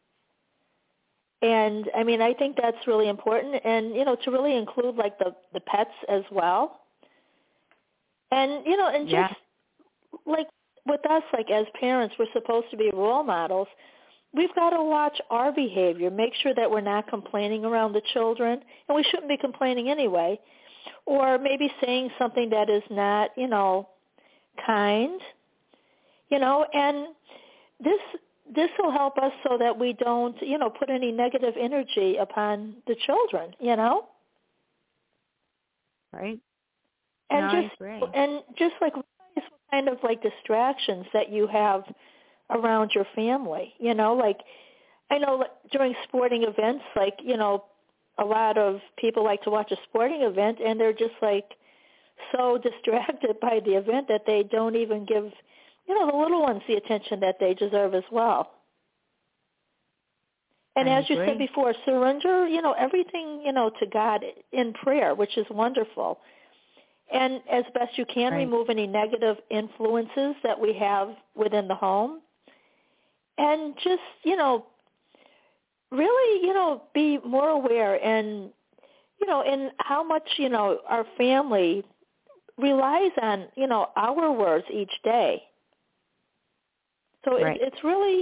And, I think that's really important. And, to really include like the pets as well. And, just like with us, like as parents, we're supposed to be role models. We've got to watch our behavior, make sure that we're not complaining around the children, and we shouldn't be complaining anyway, or maybe saying something that is not, kind, and this will help us so that we don't, put any negative energy upon the children, Right. And just like what kind of like distractions that you have around your family, like I know during sporting events, like, a lot of people like to watch a sporting event and they're just like so distracted by the event that they don't even give, the little ones the attention that they deserve as well. And as you said before, surrender, everything, to God in prayer, which is wonderful. And as best you can, remove any negative influences that we have within the home. And just, really, be more aware and, in how much, our family relies on, our words each day. So it's really,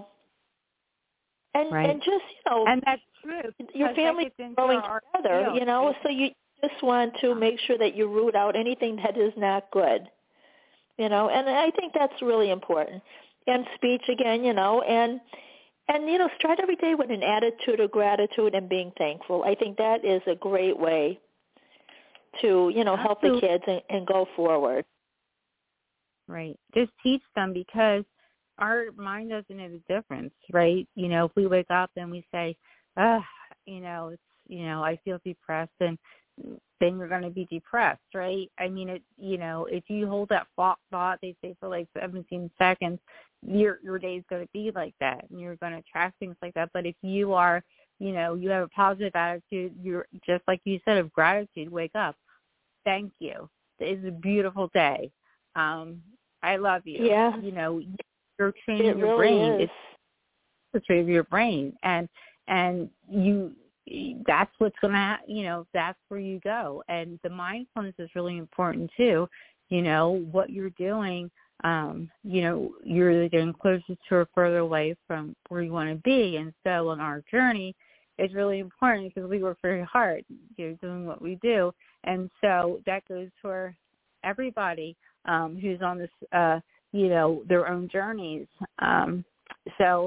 and just, and that's true. Your family's growing together, so you just want to make sure that you root out anything that is not good, and I think that's really important. And speech again, and start every day with an attitude of gratitude and being thankful. I think that is a great way to, help the kids and go forward. Right. Just teach them, because our mind doesn't know the difference, right? If we wake up and we say, it's, I feel depressed, and then you're going to be depressed, right? If you hold that thought, they say for like 17 seconds, your day is going to be like that, and you're going to attract things like that. But if you are, you have a positive attitude, you're just like you said, of gratitude, wake up. Thank you. It's a beautiful day. I love you. Yeah. You're training your brain. It's the trade of your brain, and you. That's what's going to, that's where you go. And the mindfulness is really important too. What you're doing, you're getting closer to or further away from where you want to be. And so on our journey, it's really important because we work very hard, doing what we do. And so that goes for everybody who's on this, their own journeys. So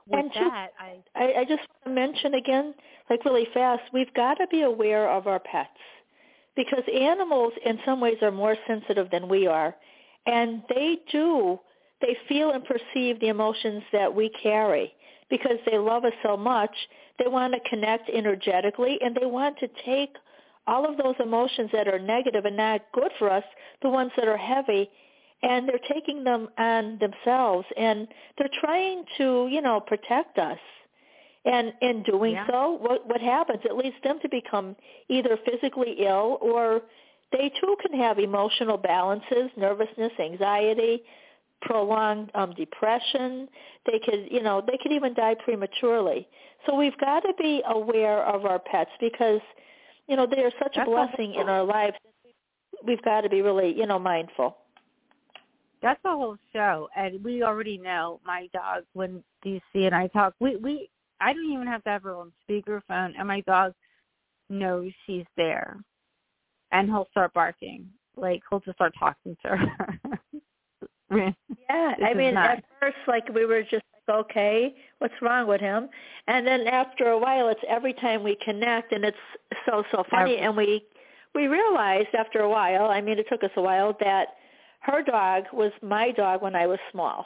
with and that, I just want to mention again, like really fast, we've got to be aware of our pets because animals in some ways are more sensitive than we are, and they feel and perceive the emotions that we carry because they love us so much. They want to connect energetically, and they want to take all of those emotions that are negative and not good for us, the ones that are heavy, and they're taking them on themselves, and they're trying to, protect us. And in doing so, what happens? It leads them to become either physically ill or they too can have emotional balances, nervousness, anxiety, prolonged depression. They could even die prematurely. So we've got to be aware of our pets because, they are such a blessing in our lives. We've got to be really, mindful. That's the whole show, and we already know my dog, when DC and I talk, I don't even have to have her on speakerphone, and my dog knows she's there, and he'll start barking. Like, he'll just start talking to her. Yeah, at first, we were just like, okay, what's wrong with him? And then after a while, it's every time we connect, and it's so funny, and we realized after a while, it took us a while, that her dog was my dog when I was small.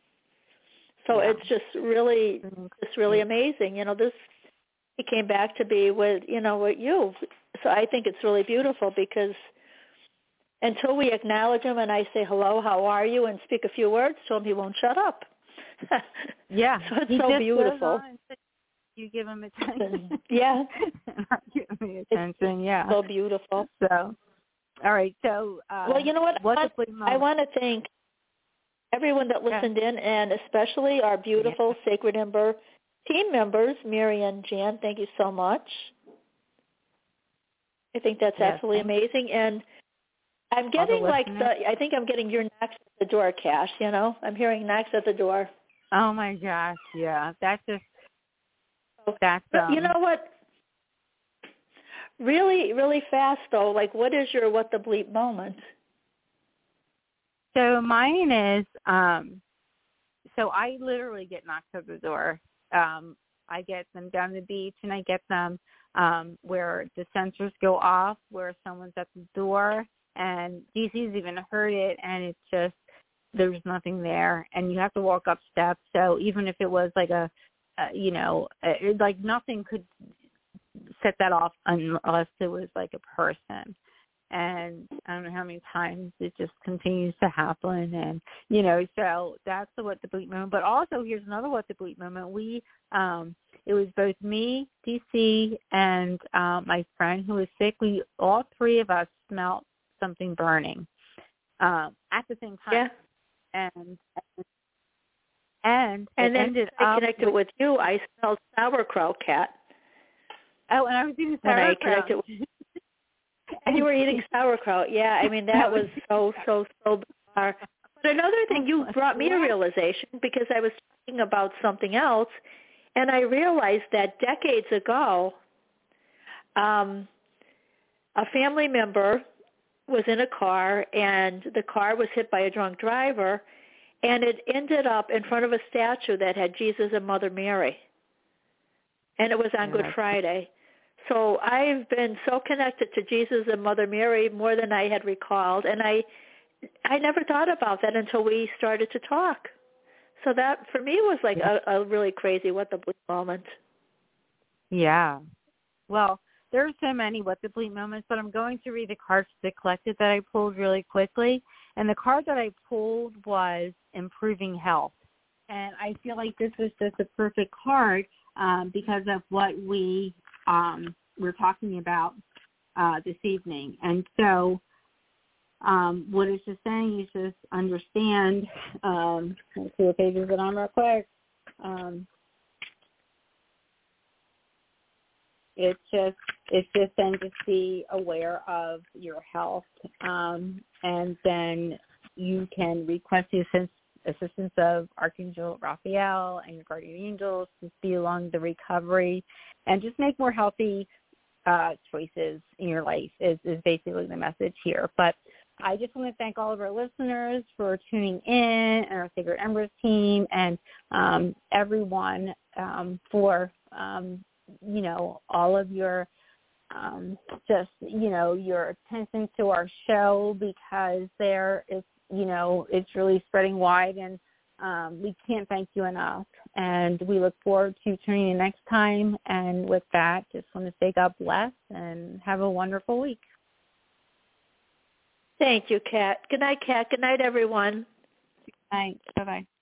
So it's just really amazing. This, he came back to be with you. So I think it's really beautiful because until we acknowledge him and I say, hello, how are you, and speak a few words to him, he won't shut up. Yeah. So it's so beautiful. You give him attention. Yeah. Give me attention, it's so beautiful. So, all right. So, well, you know what? I want to thank everyone that listened in, and especially our beautiful Sacred Ember team members, Mary and Jan. Thank you so much. I think that's absolutely amazing. And I'm getting I think I'm getting your knocks at the door, Cash. I'm hearing knocks at the door. Oh my gosh, yeah. That's you know what? Really, really fast though. What is your what the bleep moment? So mine is, so I literally get knocked at the door. I get them down the beach, and I get them where the sensors go off, where someone's at the door, and DC's even heard it, and it's just, there's nothing there, and you have to walk up steps. So even if it was nothing could set that off unless it was like a person. And I don't know how many times it just continues to happen. And, so that's the what the bleep moment. But also here's another what the bleep moment. It was both me, DC, and my friend who was sick. All three of us smelled something burning at the same time. Yeah. And then ended I connected with you. I smelled sauerkraut, Kat. Oh, and I was eating sauerkraut. When I connected and you were eating sauerkraut. Yeah, that was so bizarre. But another thing, you brought me a realization because I was talking about something else, and I realized that decades ago, a family member was in a car, and the car was hit by a drunk driver, and it ended up in front of a statue that had Jesus and Mother Mary. And it was on Good Friday. So I've been so connected to Jesus and Mother Mary more than I had recalled, and I never thought about that until we started to talk. So that, for me, was like a really crazy what the bleep moment. Yeah. Well, there are so many what the bleep moments, but I'm going to read the cards that collected that I pulled really quickly. And the card that I pulled was improving health. And I feel like this was just a perfect card because of what we're talking about this evening. And so what it's just saying is just understand, let's see what page is it on real quick. It's just saying just be aware of your health, and then you can request the assistance of Archangel Raphael and your guardian angels to be along the recovery, and just make more healthy choices in your life is basically the message here. But I just want to thank all of our listeners for tuning in, and our Sacred Embers team, and everyone for, all of your your attention to our show, because it's really spreading wide, and we can't thank you enough. And we look forward to tuning in next time. And with that, just want to say God bless and have a wonderful week. Thank you, Kat. Good night, Kat. Good night, everyone. Thanks. Bye-bye.